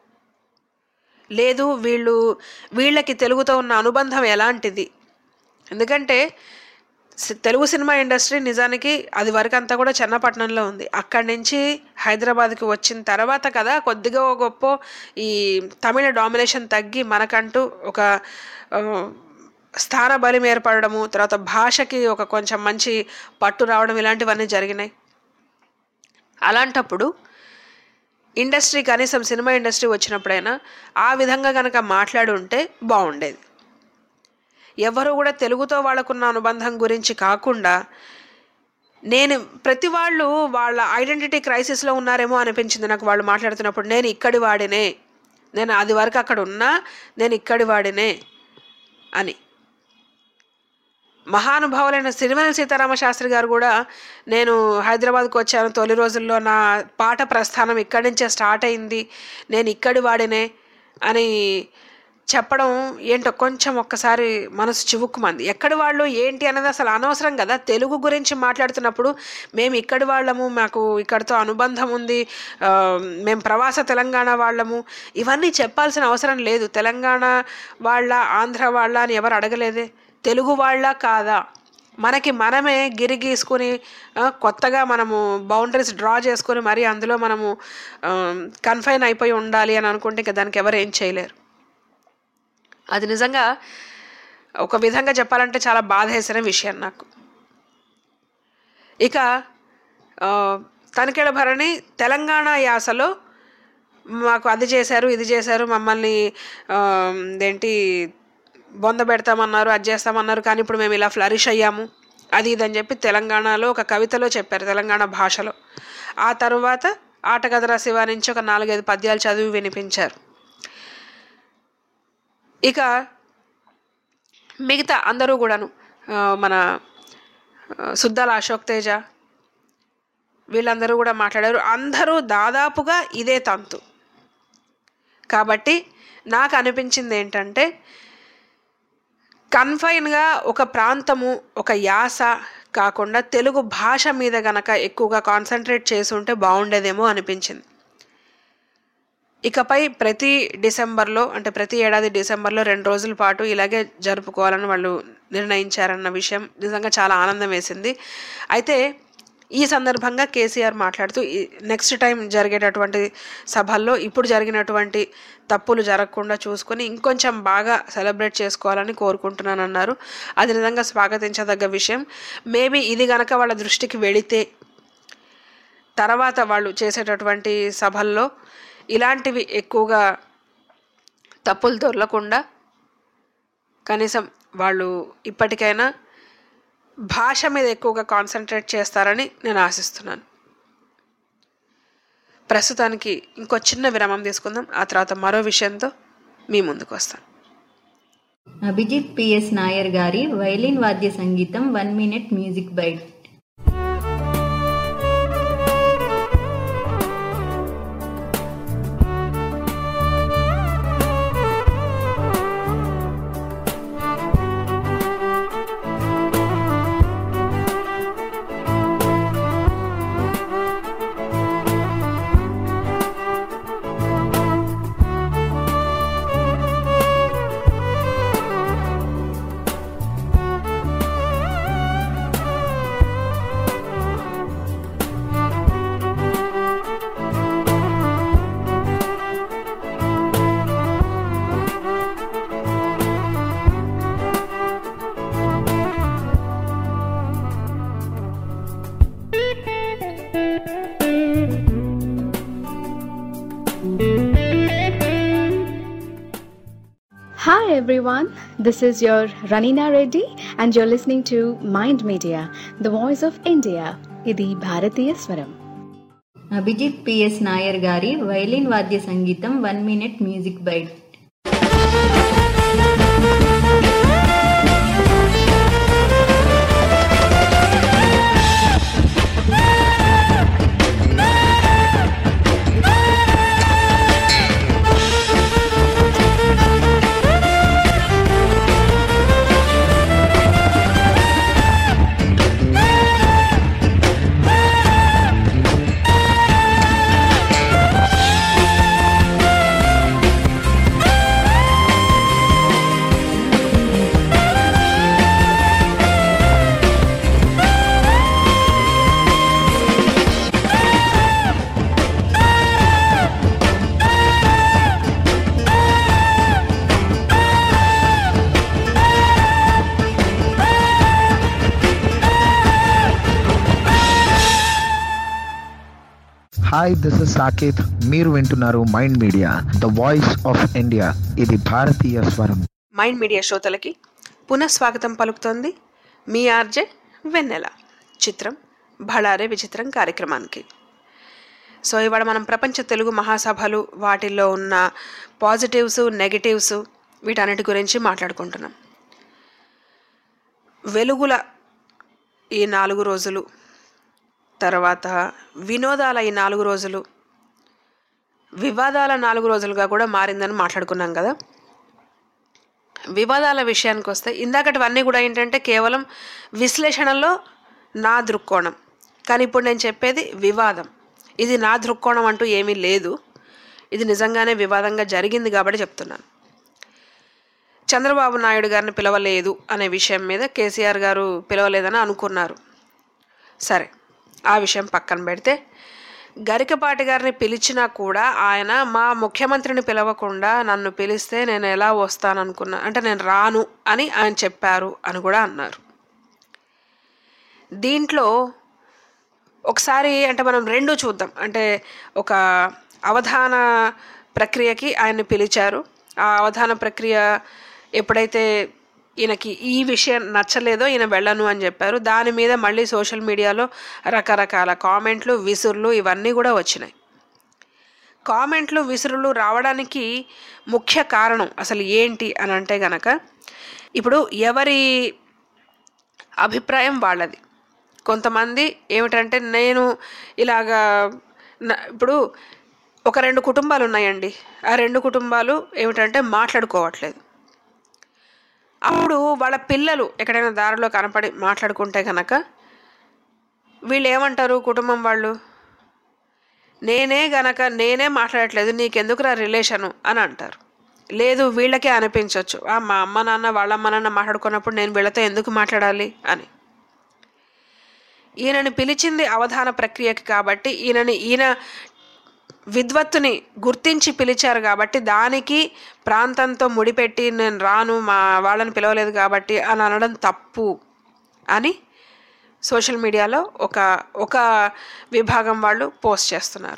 లేదు వీళ్ళు వీళ్ళకి తెలుగుతో ఉన్న అనుబంధం ఎలాంటిది. ఎందుకంటే తెలుగు సినిమా ఇండస్ట్రీ నిజానికి అది వరకు అంతా కూడా చెన్నపట్నంలో ఉంది. అక్కడి నుంచి హైదరాబాద్కి వచ్చిన తర్వాత కదా కొద్దిగా గొప్ప ఈ తమిళ డామినేషన్ తగ్గి మనకంటూ ఒక స్థాన బలం ఏర్పడము, తర్వాత భాషకి ఒక కొంచెం మంచి పట్టు రావడం, ఇలాంటివన్నీ జరిగినాయి. అలాంటప్పుడు ఇండస్ట్రీ కనీసం సినిమా ఇండస్ట్రీ వచ్చినప్పుడైనా ఆ విధంగా కనుక మాట్లాడి ఉంటే బాగుండేది. ఎవరు కూడా తెలుగుతో వాళ్ళకున్న అనుబంధం గురించి కాకుండా, నేను ప్రతి వాళ్ళు వాళ్ళ ఐడెంటిటీ క్రైసిస్లో ఉన్నారేమో అనిపించింది నాకు వాళ్ళు మాట్లాడుతున్నప్పుడు. నేను ఇక్కడి వాడినే, నేను అది వరకు అక్కడ ఉన్నా నేను ఇక్కడి వాడినే అని. మహానుభావులైన సిరివెన్నెల సీతారామ శాస్త్రి గారు కూడా నేను హైదరాబాద్కు వచ్చాను, తొలి రోజుల్లో నా పాట ప్రస్థానం ఇక్కడి నుంచే స్టార్ట్ అయింది, నేను ఇక్కడి వాడినే అని చెప్పడం ఏంటో కొంచెం ఒక్కసారి మనసు చివుక్కుమంది. ఎక్కడి వాళ్ళు ఏంటి అనేది అసలు అనవసరం కదా. తెలుగు గురించి మాట్లాడుతున్నప్పుడు మేము ఇక్కడి వాళ్ళము, మాకు ఇక్కడితో అనుబంధం ఉంది, మేము ప్రవాస తెలంగాణ వాళ్ళము, ఇవన్నీ చెప్పాల్సిన అవసరం లేదు. తెలంగాణ వాళ్ళ, ఆంధ్ర వాళ్ళ అని ఎవరు అడగలేదే. తెలుగు వాళ్ళ కాదా, మనకి మనమే గిరి గీసుకొని కొత్తగా మనము బౌండరీస్ డ్రా చేసుకొని మరి అందులో మనము కన్ఫైన్ అయిపోయి ఉండాలి అని అనుకుంటే ఇంకా దానికి ఎవరు ఏం చేయలేరు. అది నిజంగా ఒక విధంగా చెప్పాలంటే చాలా బాధ వేసిన విషయం నాకు. ఇక తనికెళ్ళ భరణి తెలంగాణ యాసలో మాకు అది చేశారు ఇది చేశారు, మమ్మల్ని ఏంటి బొంద పెడతామన్నారు, అది చేస్తామన్నారు, కానీ ఇప్పుడు మేము ఇలా ఫ్లరిష్ అయ్యాము అది ఇదని చెప్పి తెలంగాణలో ఒక కవితలో చెప్పారు, తెలంగాణ భాషలో. ఆ తరువాత ఆటగదరా శివ నుంచి ఒక నాలుగైదు పద్యాలు చదివి వినిపించారు. ఇక మిగతా అందరూ కూడాను మన సుద్దాల అశోక్ తేజ వీళ్ళందరూ కూడా మాట్లాడారు. అందరూ దాదాపుగా ఇదే తంతు. కాబట్టి నాకు అనిపించింది ఏంటంటే, కన్ఫైన్గా ఒక ప్రాంతము, ఒక యాస, కాకుండా తెలుగు భాష మీద గనక ఎక్కువగా కాన్సన్ట్రేట్ చేసి ఉంటే బాగుండేదేమో అనిపించింది. ఇకపై ప్రతి డిసెంబర్లో అంటే ప్రతి ఏడాది డిసెంబర్లో రెండు రోజుల పాటు ఇలాగే జరుపుకోవాలని వాళ్ళు నిర్ణయించారన్న విషయం నిజంగా చాలా ఆనందం వేసింది. అయితే ఈ సందర్భంగా కేసీఆర్ మాట్లాడుతూ నెక్స్ట్ టైం జరిగేటటువంటి సభల్లో ఇప్పుడు జరిగినటువంటి తప్పులు జరగకుండా చూసుకొని ఇంకొంచెం బాగా సెలబ్రేట్ చేసుకోవాలని కోరుకుంటున్నానన్నారు. అది నిజంగా స్వాగతించదగ్గ విషయం. మేబీ ఇది గనక వాళ్ళ దృష్టికి వెళితే తర్వాత వాళ్ళు చేసేటటువంటి సభల్లో ఇలాంటివి ఎక్కువగా తప్పులు దొరలకుండా కనీసం వాళ్ళు ఇప్పటికైనా భాష మీద ఎక్కువగా కాన్సన్ట్రేట్ చేస్తారని నేను ఆశిస్తున్నాను. ప్రస్తుతానికి ఇంకో చిన్న విరామం తీసుకుందాం. ఆ తర్వాత మరో విషయంతో మీ ముందుకు వస్తాను. అభిజిత్ పిఎస్ నాయర్ గారి వైలిన్ వాద్య సంగీతం one minute music bite. Hi everyone, this is your Ranina Reddy and you're listening to Mind Media, the voice of India. ఇది భారతీయ స్వరం. అభిజిత్ పిఎస్ నాయర్ గారి వైలిన్ వాద్య సంగీతం one minute music bite. Hi, this is Saketh. మీరు వింటున్నారు Mind Media, the voice of India. ఇది భారతీయ స్వరం. మైండ్ మీడియా శ్రోతలకి పునఃస్వాగతం పలుకుతోంది మీ ఆర్జే వెన్నెల. చిత్రం భళారే విచిత్రం కార్యక్రమానికి. సో ఇవాళ మనం ప్రపంచ తెలుగు మహాసభలు, వాటిల్లో ఉన్న పాజిటివ్స్, నెగిటివ్స్, వీటన్నిటి గురించి మాట్లాడుకుంటున్నాం. వెలుగుల ఈ నాలుగు రోజులు, తర్వాత వినోదాల ఈ నాలుగు రోజులు, వివాదాల నాలుగు రోజులుగా కూడా మారిందని మాట్లాడుకున్నాం కదా. వివాదాల విషయానికి వస్తే ఇందాకటివన్నీ కూడా ఏంటంటే కేవలం విశ్లేషణలో నా దృక్కోణం, కానీ ఇప్పుడు నేను చెప్పేది వివాదం. ఇది నా దృక్కోణం అంటూ ఏమీ లేదు, ఇది నిజంగానే వివాదంగా జరిగింది కాబట్టి చెప్తున్నాను. చంద్రబాబు నాయుడు గారిని పిలవలేదు అనే విషయం మీద కేసీఆర్ గారు పిలవలేదని అనుకున్నారు. సరే, ఆ విషయం పక్కన పెడితే గరికపాటి గారిని పిలిచినా కూడా ఆయన మా ముఖ్యమంత్రిని పిలవకుండా నన్ను పిలిస్తే నేను ఎలా వస్తాననుకున్నా, అంటే నేను రాను అని ఆయన చెప్పారు అని కూడా అన్నారు. దీంట్లో ఒకసారి అంటే మనం రెండు చూద్దాం. అంటే ఒక అవధాన ప్రక్రియకి ఆయన్ని పిలిచారు. ఆ అవధాన ప్రక్రియ ఎప్పుడైతే ఈయనకి ఈ విషయం నచ్చలేదో ఈయన వెళ్ళను అని చెప్పారు. దాని మీద మళ్ళీ సోషల్ మీడియాలో రకరకాల కామెంట్లు, విసురులు ఇవన్నీ కూడా వచ్చినాయి. కామెంట్లు, విసురులు రావడానికి ముఖ్య కారణం అసలు ఏంటి అని అంటే గనక, ఇప్పుడు ఎవరి అభిప్రాయం వాళ్ళది. కొంతమంది ఏమిటంటే నేను ఇలాగా ఇప్పుడు ఒక రెండు కుటుంబాలు ఉన్నాయండి, ఆ రెండు కుటుంబాలు ఏమిటంటే మాట్లాడుకోవట్లేదు. అప్పుడు వాళ్ళ పిల్లలు ఎక్కడైనా దారిలో కనపడి మాట్లాడుకుంటే కనుక వీళ్ళు ఏమంటారు కుటుంబం వాళ్ళు, నేనే గనక నేనే మాట్లాడట్లేదు నీకెందుకురా రిలేషను అని అంటారు. లేదు వీళ్ళకే అనిపించవచ్చు, మా అమ్మ నాన్న వాళ్ళ అమ్మ నాన్న మాట్లాడుకున్నప్పుడు నేను వీళ్ళతో ఎందుకు మాట్లాడాలి అని. ఈయనని పిలిచింది అవధాన ప్రక్రియకి కాబట్టి, ఈయనని ఈయన విద్వత్తుని గుర్తించి పిలిచారు కాబట్టి దానికి ప్రాంతంతో ముడిపెట్టి నేను రాను మా వాళ్ళని పిలవలేదు కాబట్టి అని అనడం తప్పు అని సోషల్ మీడియాలో ఒక ఒక విభాగం వాళ్ళు పోస్ట్ చేస్తున్నారు.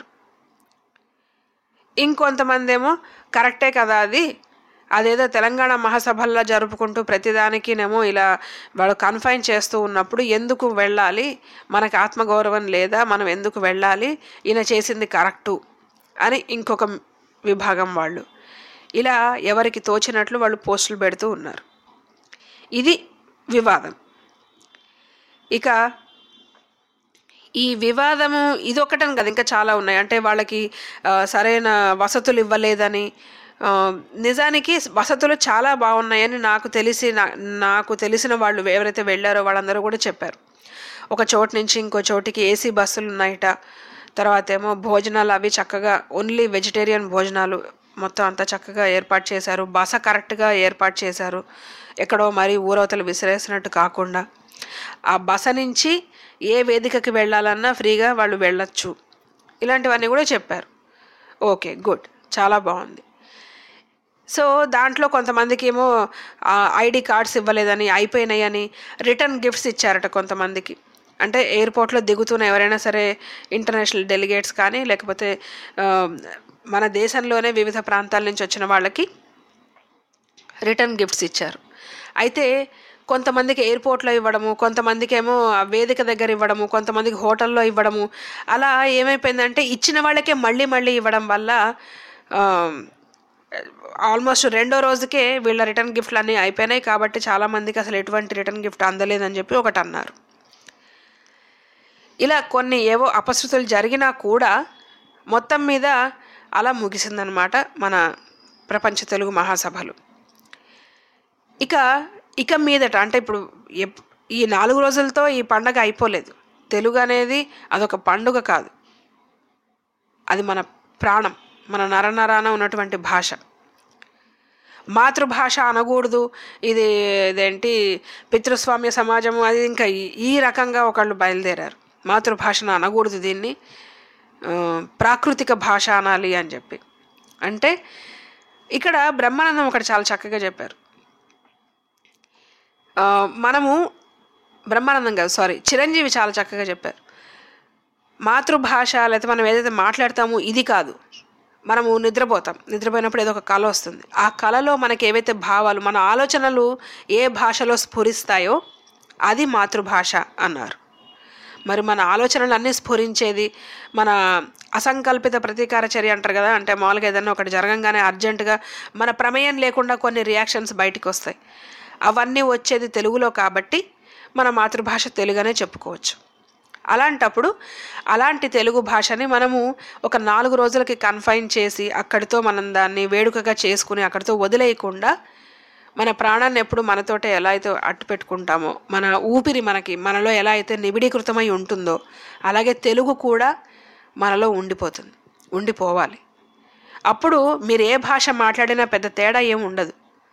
ఇంకొంతమంది ఏమో కరెక్టే కదా అది, అదేదో తెలంగాణ మహాసభల్లో జరుపుకుంటూ ప్రతిదానికినేమో ఇలా వాళ్ళు కన్ఫైన్ చేస్తూ ఉన్నప్పుడు ఎందుకు వెళ్ళాలి, మనకు ఆత్మగౌరవం లేదా, మనం ఎందుకు వెళ్ళాలి, ఈయన చేసింది కరెక్టు అని ఇంకొక విభాగం వాళ్ళు. ఇలా ఎవరికి తోచినట్లు వాళ్ళు పోస్టులు పెడుతూ ఉన్నారు. ఇది వివాదం. ఇక ఈ వివాదము ఇదొకటని కదా, ఇంకా చాలా ఉన్నాయి. అంటే వాళ్ళకి సరైన వసతులు ఇవ్వలేదని, నిజానికి వసతులు చాలా బాగున్నాయని నాకు తెలిసి నాకు తెలిసిన వాళ్ళు ఎవరైతే వెళ్ళారో వాళ్ళందరూ కూడా చెప్పారు. ఒక చోటు నుంచి ఇంకో చోటికి ఏసీ బస్సులు ఉన్నాయట, తర్వాత ఏమో భోజనాలు అవి చక్కగా ఓన్లీ వెజిటేరియన్ భోజనాలు మొత్తం అంతా చక్కగా ఏర్పాటు చేశారు. బస కరెక్ట్గా ఏర్పాటు చేశారు, ఎక్కడో మరీ ఊరవతలు విసిరేసినట్టు కాకుండా. ఆ బస నుంచి ఏ వేదికకి వెళ్ళాలన్నా ఫ్రీగా వాళ్ళు వెళ్ళొచ్చు, ఇలాంటివన్నీ కూడా చెప్పారు. ఓకే గుడ్, చాలా బాగుంది. సో దాంట్లో కొంతమందికి ఏమో ఐడి కార్డ్స్ ఇవ్వలేదని, అయిపోయినాయని రిటర్న్ గిఫ్ట్స్ ఇచ్చారట కొంతమందికి. అంటే ఎయిర్పోర్ట్లో దిగుతున్న ఎవరైనా సరే ఇంటర్నేషనల్ డెలిగేట్స్ కానీ లేకపోతే మన దేశంలోనే వివిధ ప్రాంతాల నుంచి వచ్చిన వాళ్ళకి రిటర్న్ గిఫ్ట్స్ ఇచ్చారు. అయితే కొంతమందికి ఎయిర్పోర్ట్లో ఇవ్వడము, కొంతమందికి ఏమో వేదిక దగ్గర ఇవ్వడము, కొంతమందికి హోటల్లో ఇవ్వడము, అలా ఏమైపోయిందంటే ఇచ్చిన వాళ్ళకే మళ్ళీ మళ్ళీ ఇవ్వడం వల్ల ఆల్మోస్ట్ రెండో రోజుకే వీళ్ళ రిటర్న్ గిఫ్ట్లు అన్నీ అయిపోయినాయి. కాబట్టి చాలామందికి అసలు ఎటువంటి రిటర్న్ గిఫ్ట్ అందలేదని చెప్పి ఒకటి అన్నారు. ఇలా కొన్ని ఏవో అపశృతులు జరిగినా కూడా మొత్తం మీద అలా ముగిసిందనమాట మన ప్రపంచ తెలుగు మహాసభలు. ఇక ఇక మీదట అంటే ఇప్పుడు ఈ నాలుగు రోజులతో ఈ పండగ అయిపోలేదు. తెలుగు అనేది అదొక పండుగ కాదు, అది మన ప్రాణం, మన నరనరాన ఉన్నటువంటి భాష. మాతృభాష అనకూడదు, ఇది ఇదేంటి పితృస్వామ్య సమాజము, అది ఇంకా ఈ రకంగా ఒకళ్ళు బయలుదేరారు. మాతృభాషను అనకూడదు, దీన్ని ప్రాకృతిక భాష అనాలి అని చెప్పి. అంటే ఇక్కడ బ్రహ్మానందం ఒకటి చాలా చక్కగా చెప్పారు. మనము బ్రహ్మానందం కాదు సారీ చిరంజీవి చాలా చక్కగా చెప్పారు. మాతృభాష లేకపోతే మనం ఏదైతే మాట్లాడతామో ఇది కాదు, మనము నిద్రపోతాం, నిద్రపోయినప్పుడు ఏదో ఒక కళ వస్తుంది. ఆ కళలో మనకి ఏవైతే భావాలు, మన ఆలోచనలు ఏ భాషలో స్ఫురిస్తాయో అది మాతృభాష అన్నారు. మరి మన ఆలోచనలు అన్నీ స్ఫురించేది మన అసంకల్పిత ప్రతీకార చర్య అంటారు కదా, అంటే మామూలుగా ఏదైనా ఒకటి జరగంగానే అర్జెంటుగా మన ప్రమేయం లేకుండా కొన్ని రియాక్షన్స్ బయటికి వస్తాయి. అవన్నీ వచ్చేది తెలుగులో కాబట్టి మన మాతృభాష తెలుగునే చెప్పుకోవచ్చు. అలాంటప్పుడు అలాంటి తెలుగు భాషని మనము ఒక నాలుగు రోజులకి కన్ఫైన్ చేసి అక్కడితో మనం దాన్ని వేడుకగా చేసుకుని అక్కడితో వదిలేయకుండా మన ప్రాణాన్ని ఎప్పుడు మనతోటే ఎలా అయితే అట్టు పెట్టుకుంటామో, మన ఊపిరి మనకి మనలో ఎలా అయితే నిబిడీకృతమై ఉంటుందో అలాగే తెలుగు కూడా మనలో ఉండిపోతుంది, ఉండిపోవాలి. అప్పుడు మీరు ఏ భాష మాట్లాడినా పెద్ద తేడా ఏమి ఉండదు.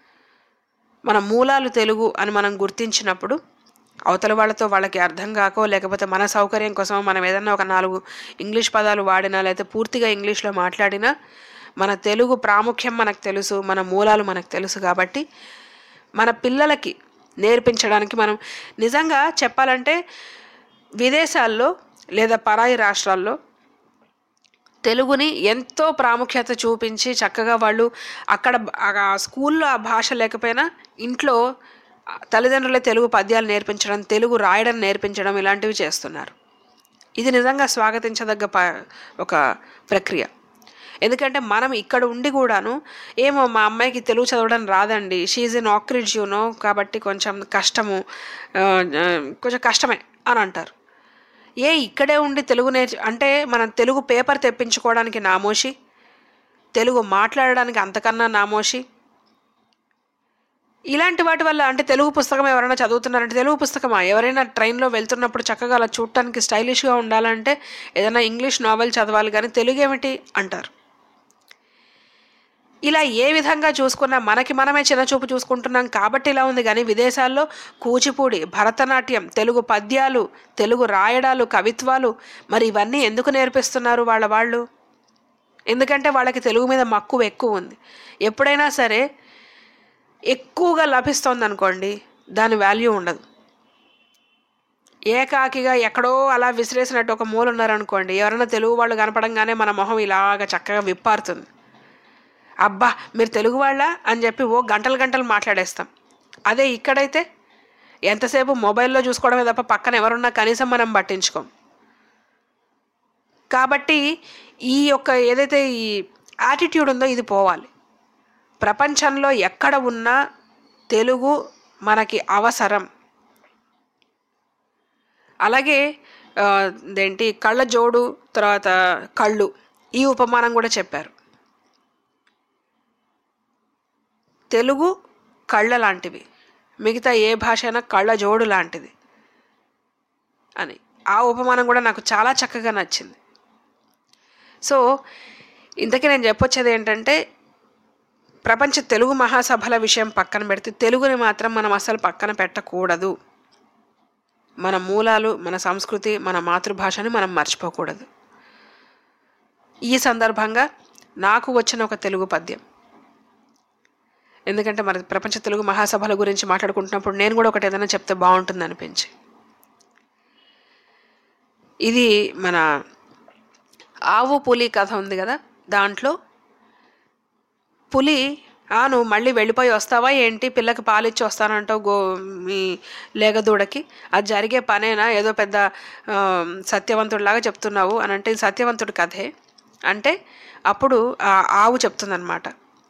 మన మూలాలు తెలుగు అని మనం గుర్తించినప్పుడు అవతల వాళ్ళతో వాళ్ళకి అర్థం కాకో లేకపోతే మన సౌకర్యం కోసం మనం ఏదన్నా ఒక నాలుగు ఇంగ్లీష్ పదాలు వాడినా లేకపోతే పూర్తిగా ఇంగ్లీష్లో మాట్లాడినా మన తెలుగు ప్రాముఖ్యం మనకు తెలుసు, మన మూలాలు మనకు తెలుసు. కాబట్టి మన పిల్లలకి నేర్పించడానికి మనం నిజంగా చెప్పాలంటే విదేశాల్లో లేదా పరాయి రాష్ట్రాల్లో తెలుగుని ఎంతో ప్రాముఖ్యత చూపించి చక్కగా వాళ్ళు అక్కడ స్కూల్లో ఆ భాష లేకపోయినా ఇంట్లో తల్లిదండ్రులే తెలుగు పద్యాలు నేర్పించడం, తెలుగు రాయడం నేర్పించడం ఇలాంటివి చేస్తున్నారు. ఇది నిజంగా స్వాగతించదగ్గ ప ఒక ప్రక్రియ. ఎందుకంటే మనం ఇక్కడ ఉండి కూడాను ఏమో మా అమ్మాయికి తెలుగు చదవడం రాదండి, షీఈ్ ఇన్ ఆక్రిడ్జ్ యూనో, కాబట్టి కొంచెం కష్టము, కొంచెం కష్టమే అని అంటారు. ఏ ఇక్కడే ఉండి తెలుగు నేర్చు అంటే మనం తెలుగు పేపర్ తెప్పించుకోవడానికి నామోషి, తెలుగు మాట్లాడడానికి అంతకన్నా నామోషి. ఇలాంటి వాటి వల్ల అంటే తెలుగు పుస్తకం ఎవరైనా చదువుతున్నారంటే తెలుగు పుస్తకమా, ఎవరైనా ట్రైన్లో వెళ్తున్నప్పుడు చక్కగా అలా చూడటానికి స్టైలిష్గా ఉండాలంటే ఏదైనా ఇంగ్లీష్ నావెల్ చదవాలి కానీ తెలుగు ఏమిటి అంటారు. ఇలా ఏ విధంగా చూసుకున్నా మనకి మనమే చిన్నచూపు చూసుకుంటున్నాం కాబట్టి ఇలా ఉంది. కానీ విదేశాల్లో కూచిపూడి, భరతనాట్యం, తెలుగు పద్యాలు, తెలుగు రాయడాలు, కవిత్వాలు, మరి ఇవన్నీ ఎందుకు నేర్పిస్తున్నారు వాళ్ళ వాళ్ళు? ఎందుకంటే వాళ్ళకి తెలుగు మీద మక్కువ ఎక్కువ ఉంది. ఎప్పుడైనా సరే ఎక్కువగా లభిస్తోంది అనుకోండి, దాని వాల్యూ ఉండదు. ఏకాకిగా ఎక్కడో అలా విసిరేసినట్టు ఒక మూల ఉన్నారనుకోండి, ఎవరైనా తెలుగు వాళ్ళు కనపడంగానే మన మొహం ఇలాగ చక్కగా విప్పారుతుంది. అబ్బా మీరు తెలుగు వాళ్ళా అని చెప్పి ఓ గంటలు గంటలు మాట్లాడేస్తాం. అదే ఇక్కడైతే ఎంతసేపు మొబైల్లో చూసుకోవడమే తప్ప పక్కన ఎవరున్నా కనీసం మనం పట్టించుకోం. కాబట్టి ఈ యొక్క ఏదైతే ఈ యాటిట్యూడ్ ఉందో ఇది పోవాలి. ప్రపంచంలో ఎక్కడ ఉన్నా తెలుగు మనకి అవసరం. అలాగే ఏంటి కళ్ళ జోడు, తర్వాత కళ్ళు, ఈ ఉపమానం కూడా చెప్పారు. తెలుగు కళ్ళ లాంటివి, మిగతా ఏ భాష అయినా కళ్ళ జోడు లాంటిది అని ఆ ఉపమానం కూడా నాకు చాలా చక్కగా నచ్చింది. సో ఇంతకీ నేను చెప్పొచ్చేది ఏంటంటే, ప్రపంచ తెలుగు మహాసభల విషయం పక్కన పెడితే తెలుగుని మాత్రం మనం అసలు పక్కన పెట్టకూడదు. మన మూలాలు, మన సంస్కృతి, మన మాతృభాషని మనం మర్చిపోకూడదు. ఈ సందర్భంగా నాకు వచ్చిన ఒక తెలుగు పద్యం, ఎందుకంటే మన ప్రపంచ తెలుగు మహాసభల గురించి మాట్లాడుకుంటున్నప్పుడు నేను కూడా ఒకటి ఏదైనా చెప్తే బాగుంటుంది అనిపించి, ఇది మన ఆవు పులి కథ ఉంది కదా, దాంట్లో పులి ఆ నువ్వు మళ్ళీ వెళ్ళిపోయి వస్తావా ఏంటి, పిల్లకి పాలిచ్చి వస్తానంటావు గో మీ లేగదూడకి, అది జరిగే పనేనా, ఏదో పెద్ద సత్యవంతుడిలాగా చెప్తున్నావు అని అంటే, ఇది సత్యవంతుడి కథే అంటే అప్పుడు ఆ ఆవు చెప్తుందనమాట,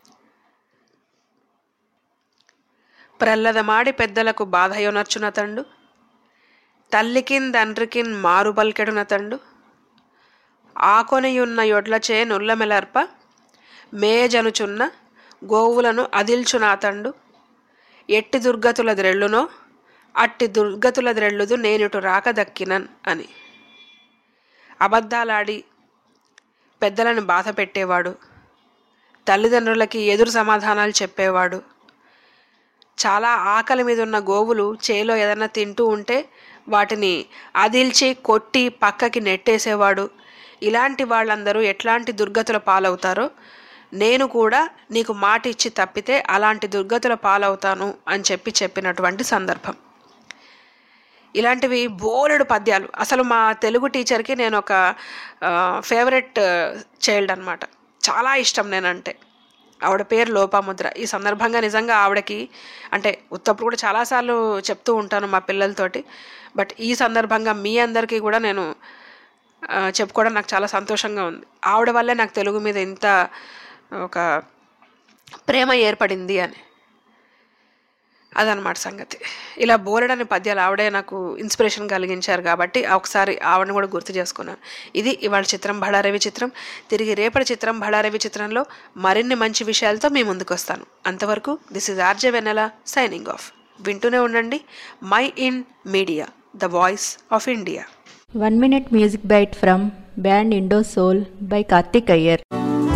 ప్రల్లదమాడి పెద్దలకు బాధయొనర్చునతండు, తల్లికిన్ తండ్రికిన్ మారుబల్కెడునతండు, ఆకొనియున్న యొడ్లచే నుల్లమెలర్ప మేజనుచున్న గోవులను అదిల్చునాతండు, ఎట్టి దుర్గతుల ద్రెళ్ళునో అట్టి దుర్గతుల ద్రెళ్ళుదు నేనుటు రాక దక్కినన్ అని. అబద్ధాలాడి పెద్దలను బాధ పెట్టేవాడు, తల్లిదండ్రులకి ఎదురు సమాధానాలు చెప్పేవాడు, చాలా ఆకలి మీద ఉన్న గోవులు చేలో ఏదన్నా తింటూ ఉంటే వాటిని అదిల్చి కొట్టి పక్కకి నెట్టేసేవాడు. ఇలాంటి వాళ్ళందరూ ఎట్లాంటి దుర్గతుల పాలవుతారో నేను కూడా నీకు మాట ఇచ్చి తప్పితే అలాంటి దుర్గతుల పాలవుతాను అని చెప్పి చెప్పినటువంటి సందర్భం. ఇలాంటివి బోలెడు పద్యాలు. అసలు మా తెలుగు టీచర్కి నేను ఒక ఫేవరెట్ చైల్డ్ అనమాట, చాలా ఇష్టం నేనంటే. ఆవిడ పేరు లోపాముద్ర. ఈ సందర్భంగా నిజంగా ఆవిడకి అంటే ఉత్తప్పుడు కూడా చాలాసార్లు చెప్తూ ఉంటాను మా పిల్లలతోటి, బట్ ఈ సందర్భంగా మీ అందరికీ కూడా నేను చెప్పుకోవడం నాకు చాలా సంతోషంగా ఉంది. ఆవిడ వల్లే నాకు తెలుగు మీద ఇంత ఒక ప్రేమ ఏర్పడింది అని, అదనమాట సంగతి. ఇలా బోలెడని పద్యాలు ఆవిడే నాకు ఇన్స్పిరేషన్ కలిగించారు కాబట్టి ఒకసారి ఆవిడని కూడా గుర్తు చేసుకున్నాను. ఇది ఇవాళ చిత్రం బళారవి చిత్రం. తిరిగి రేపటి చిత్రం బళారవి చిత్రంలో మరిన్ని మంచి విషయాలతో మీ ముందుకు వస్తాను. అంతవరకు this is RJ Vennela signing off. వింటూనే ఉండండి Mind Media, the voice of India. One minute music bite from band Indo Soul by Karthik Iyer.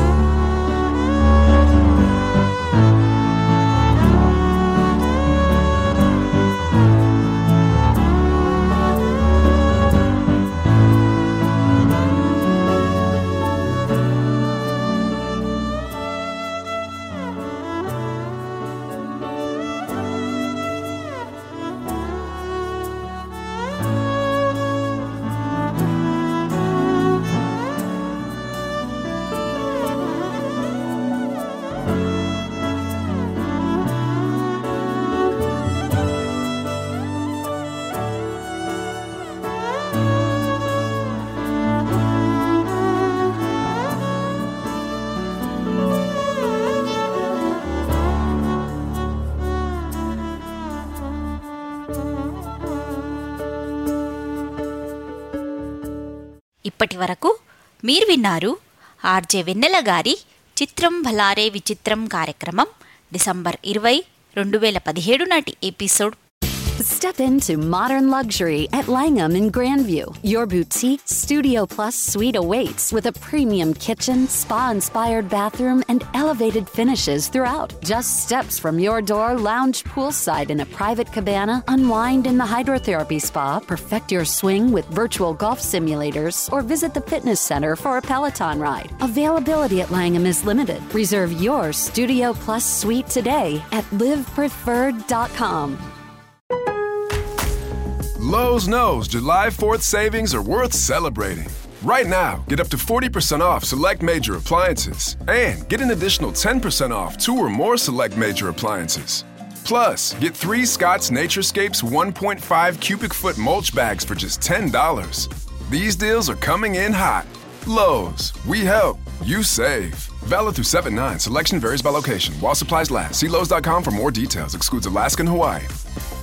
ఇప్పటి వరకు మీరు విన్నారు ఆర్జే వెన్నెల గారి చిత్రం భలారే విచిత్రం కార్యక్రమం డిసెంబర్ ఇరవై రెండు వేల పదిహేడు నాటి episode. Step into modern luxury at Langham in Grandview. Your boutique Studio Plus suite awaits with a premium kitchen, spa-inspired bathroom, and elevated finishes throughout. Just steps from your door, lounge poolside in a private cabana, unwind in the hydrotherapy spa, perfect your swing with virtual golf simulators, or visit the fitness center for a Peloton ride. Availability at Langham is limited. Reserve your Studio Plus suite today at live preferred dot com. Lowe's knows July fourth savings are worth celebrating. Right now, get up to forty percent off select major appliances and get an additional ten percent off two or more select major appliances. Plus, get three Scott's Naturescapes one point five cubic foot mulch bags for just ten dollars. These deals are coming in hot. Lowe's, we help, you save. Valid through seven nine. Selection varies by location. While supplies last. See Lowe's dot com for more details. Excludes Alaska and Hawaii.